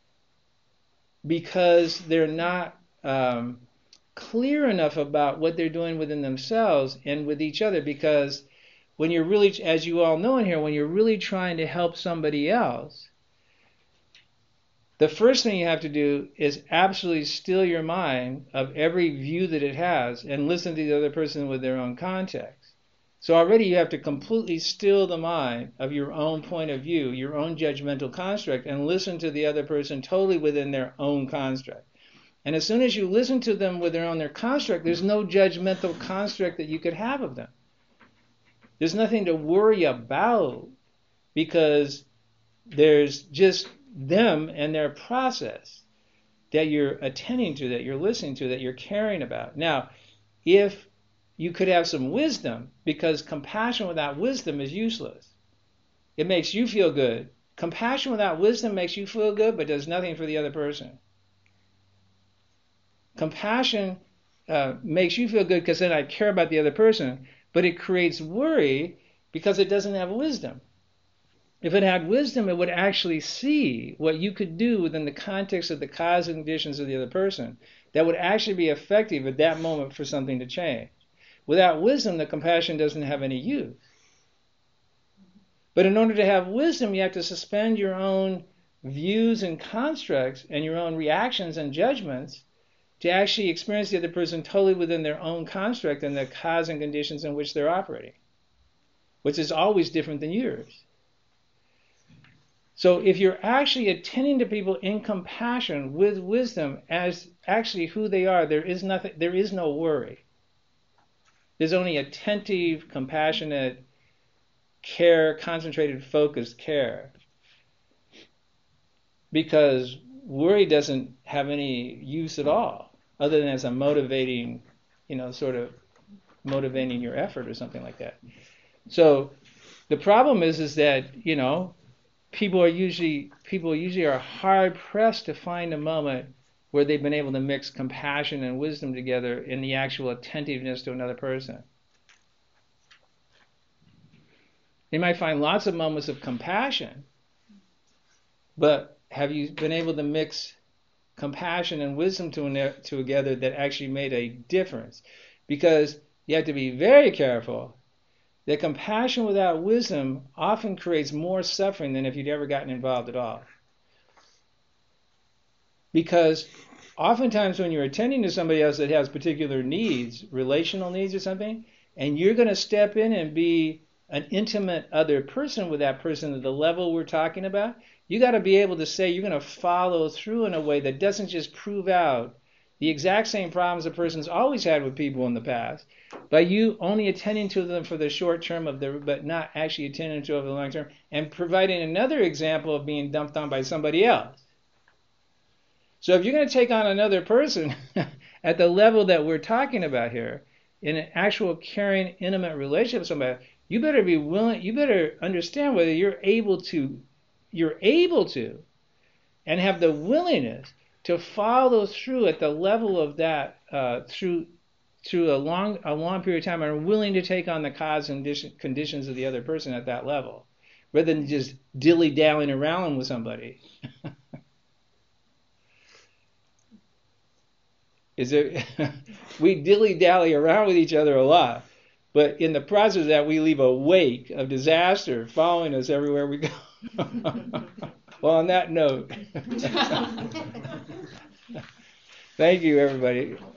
because they're not um, clear enough about what they're doing within themselves and with each other. Because when you're really, as you all know in here, when you're really trying to help somebody else, the first thing you have to do is absolutely still your mind of every view that it has and listen to the other person with their own context. So already you have to completely still the mind of your own point of view, your own judgmental construct, and listen to the other person totally within their own construct. And as soon as you listen to them with their own their construct, there's no judgmental construct that you could have of them. There's nothing to worry about because there's just them and their process that you're attending to, that you're listening to, that you're caring about. Now, if you could have some wisdom, because compassion without wisdom is useless. It makes you feel good. Compassion without wisdom makes you feel good, but does nothing for the other person. Compassion uh, makes you feel good because then I care about the other person, but it creates worry because it doesn't have wisdom. If it had wisdom, it would actually see what you could do within the context of the cause and conditions of the other person that would actually be effective at that moment for something to change. Without wisdom, the compassion doesn't have any use. But in order to have wisdom, you have to suspend your own views and constructs and your own reactions and judgments to actually experience the other person totally within their own construct and the cause and conditions in which they're operating, which is always different than yours. So if you're actually attending to people in compassion with wisdom as actually who they are, there is nothing, there is no worry. There's only attentive, compassionate care, concentrated, focused care. Because worry doesn't have any use at all, other than as a motivating, you know, sort of motivating your effort or something like that. So the problem is, is that, you know, people are usually people usually are hard pressed to find a moment where they've been able to mix compassion and wisdom together in the actual attentiveness to another person. They might find lots of moments of compassion, but have you been able to mix compassion and wisdom to, together that actually made a difference? Because you have to be very careful that compassion without wisdom often creates more suffering than if you'd ever gotten involved at all. Because oftentimes when you're attending to somebody else that has particular needs, relational needs or something, and you're going to step in and be an intimate other person with that person at the level we're talking about, you got to be able to say you're going to follow through in a way that doesn't just prove out the exact same problems a person's always had with people in the past, by you only attending to them for the short term of their, but not actually attending to over the long term, and providing another example of being dumped on by somebody else. So if you're going to take on another person at the level that we're talking about here, in an actual caring, intimate relationship with somebody, you better be willing, you better understand whether you're able to, you're able to, and have the willingness to follow through at the level of that uh, through through a long a long period of time, and are willing to take on the cause and conditions of the other person at that level, rather than just dilly-dallying around with somebody. Is there, we dilly-dally around with each other a lot, but in the process of that, we leave a wake of disaster following us everywhere we go. Well, on that note, thank you, everybody.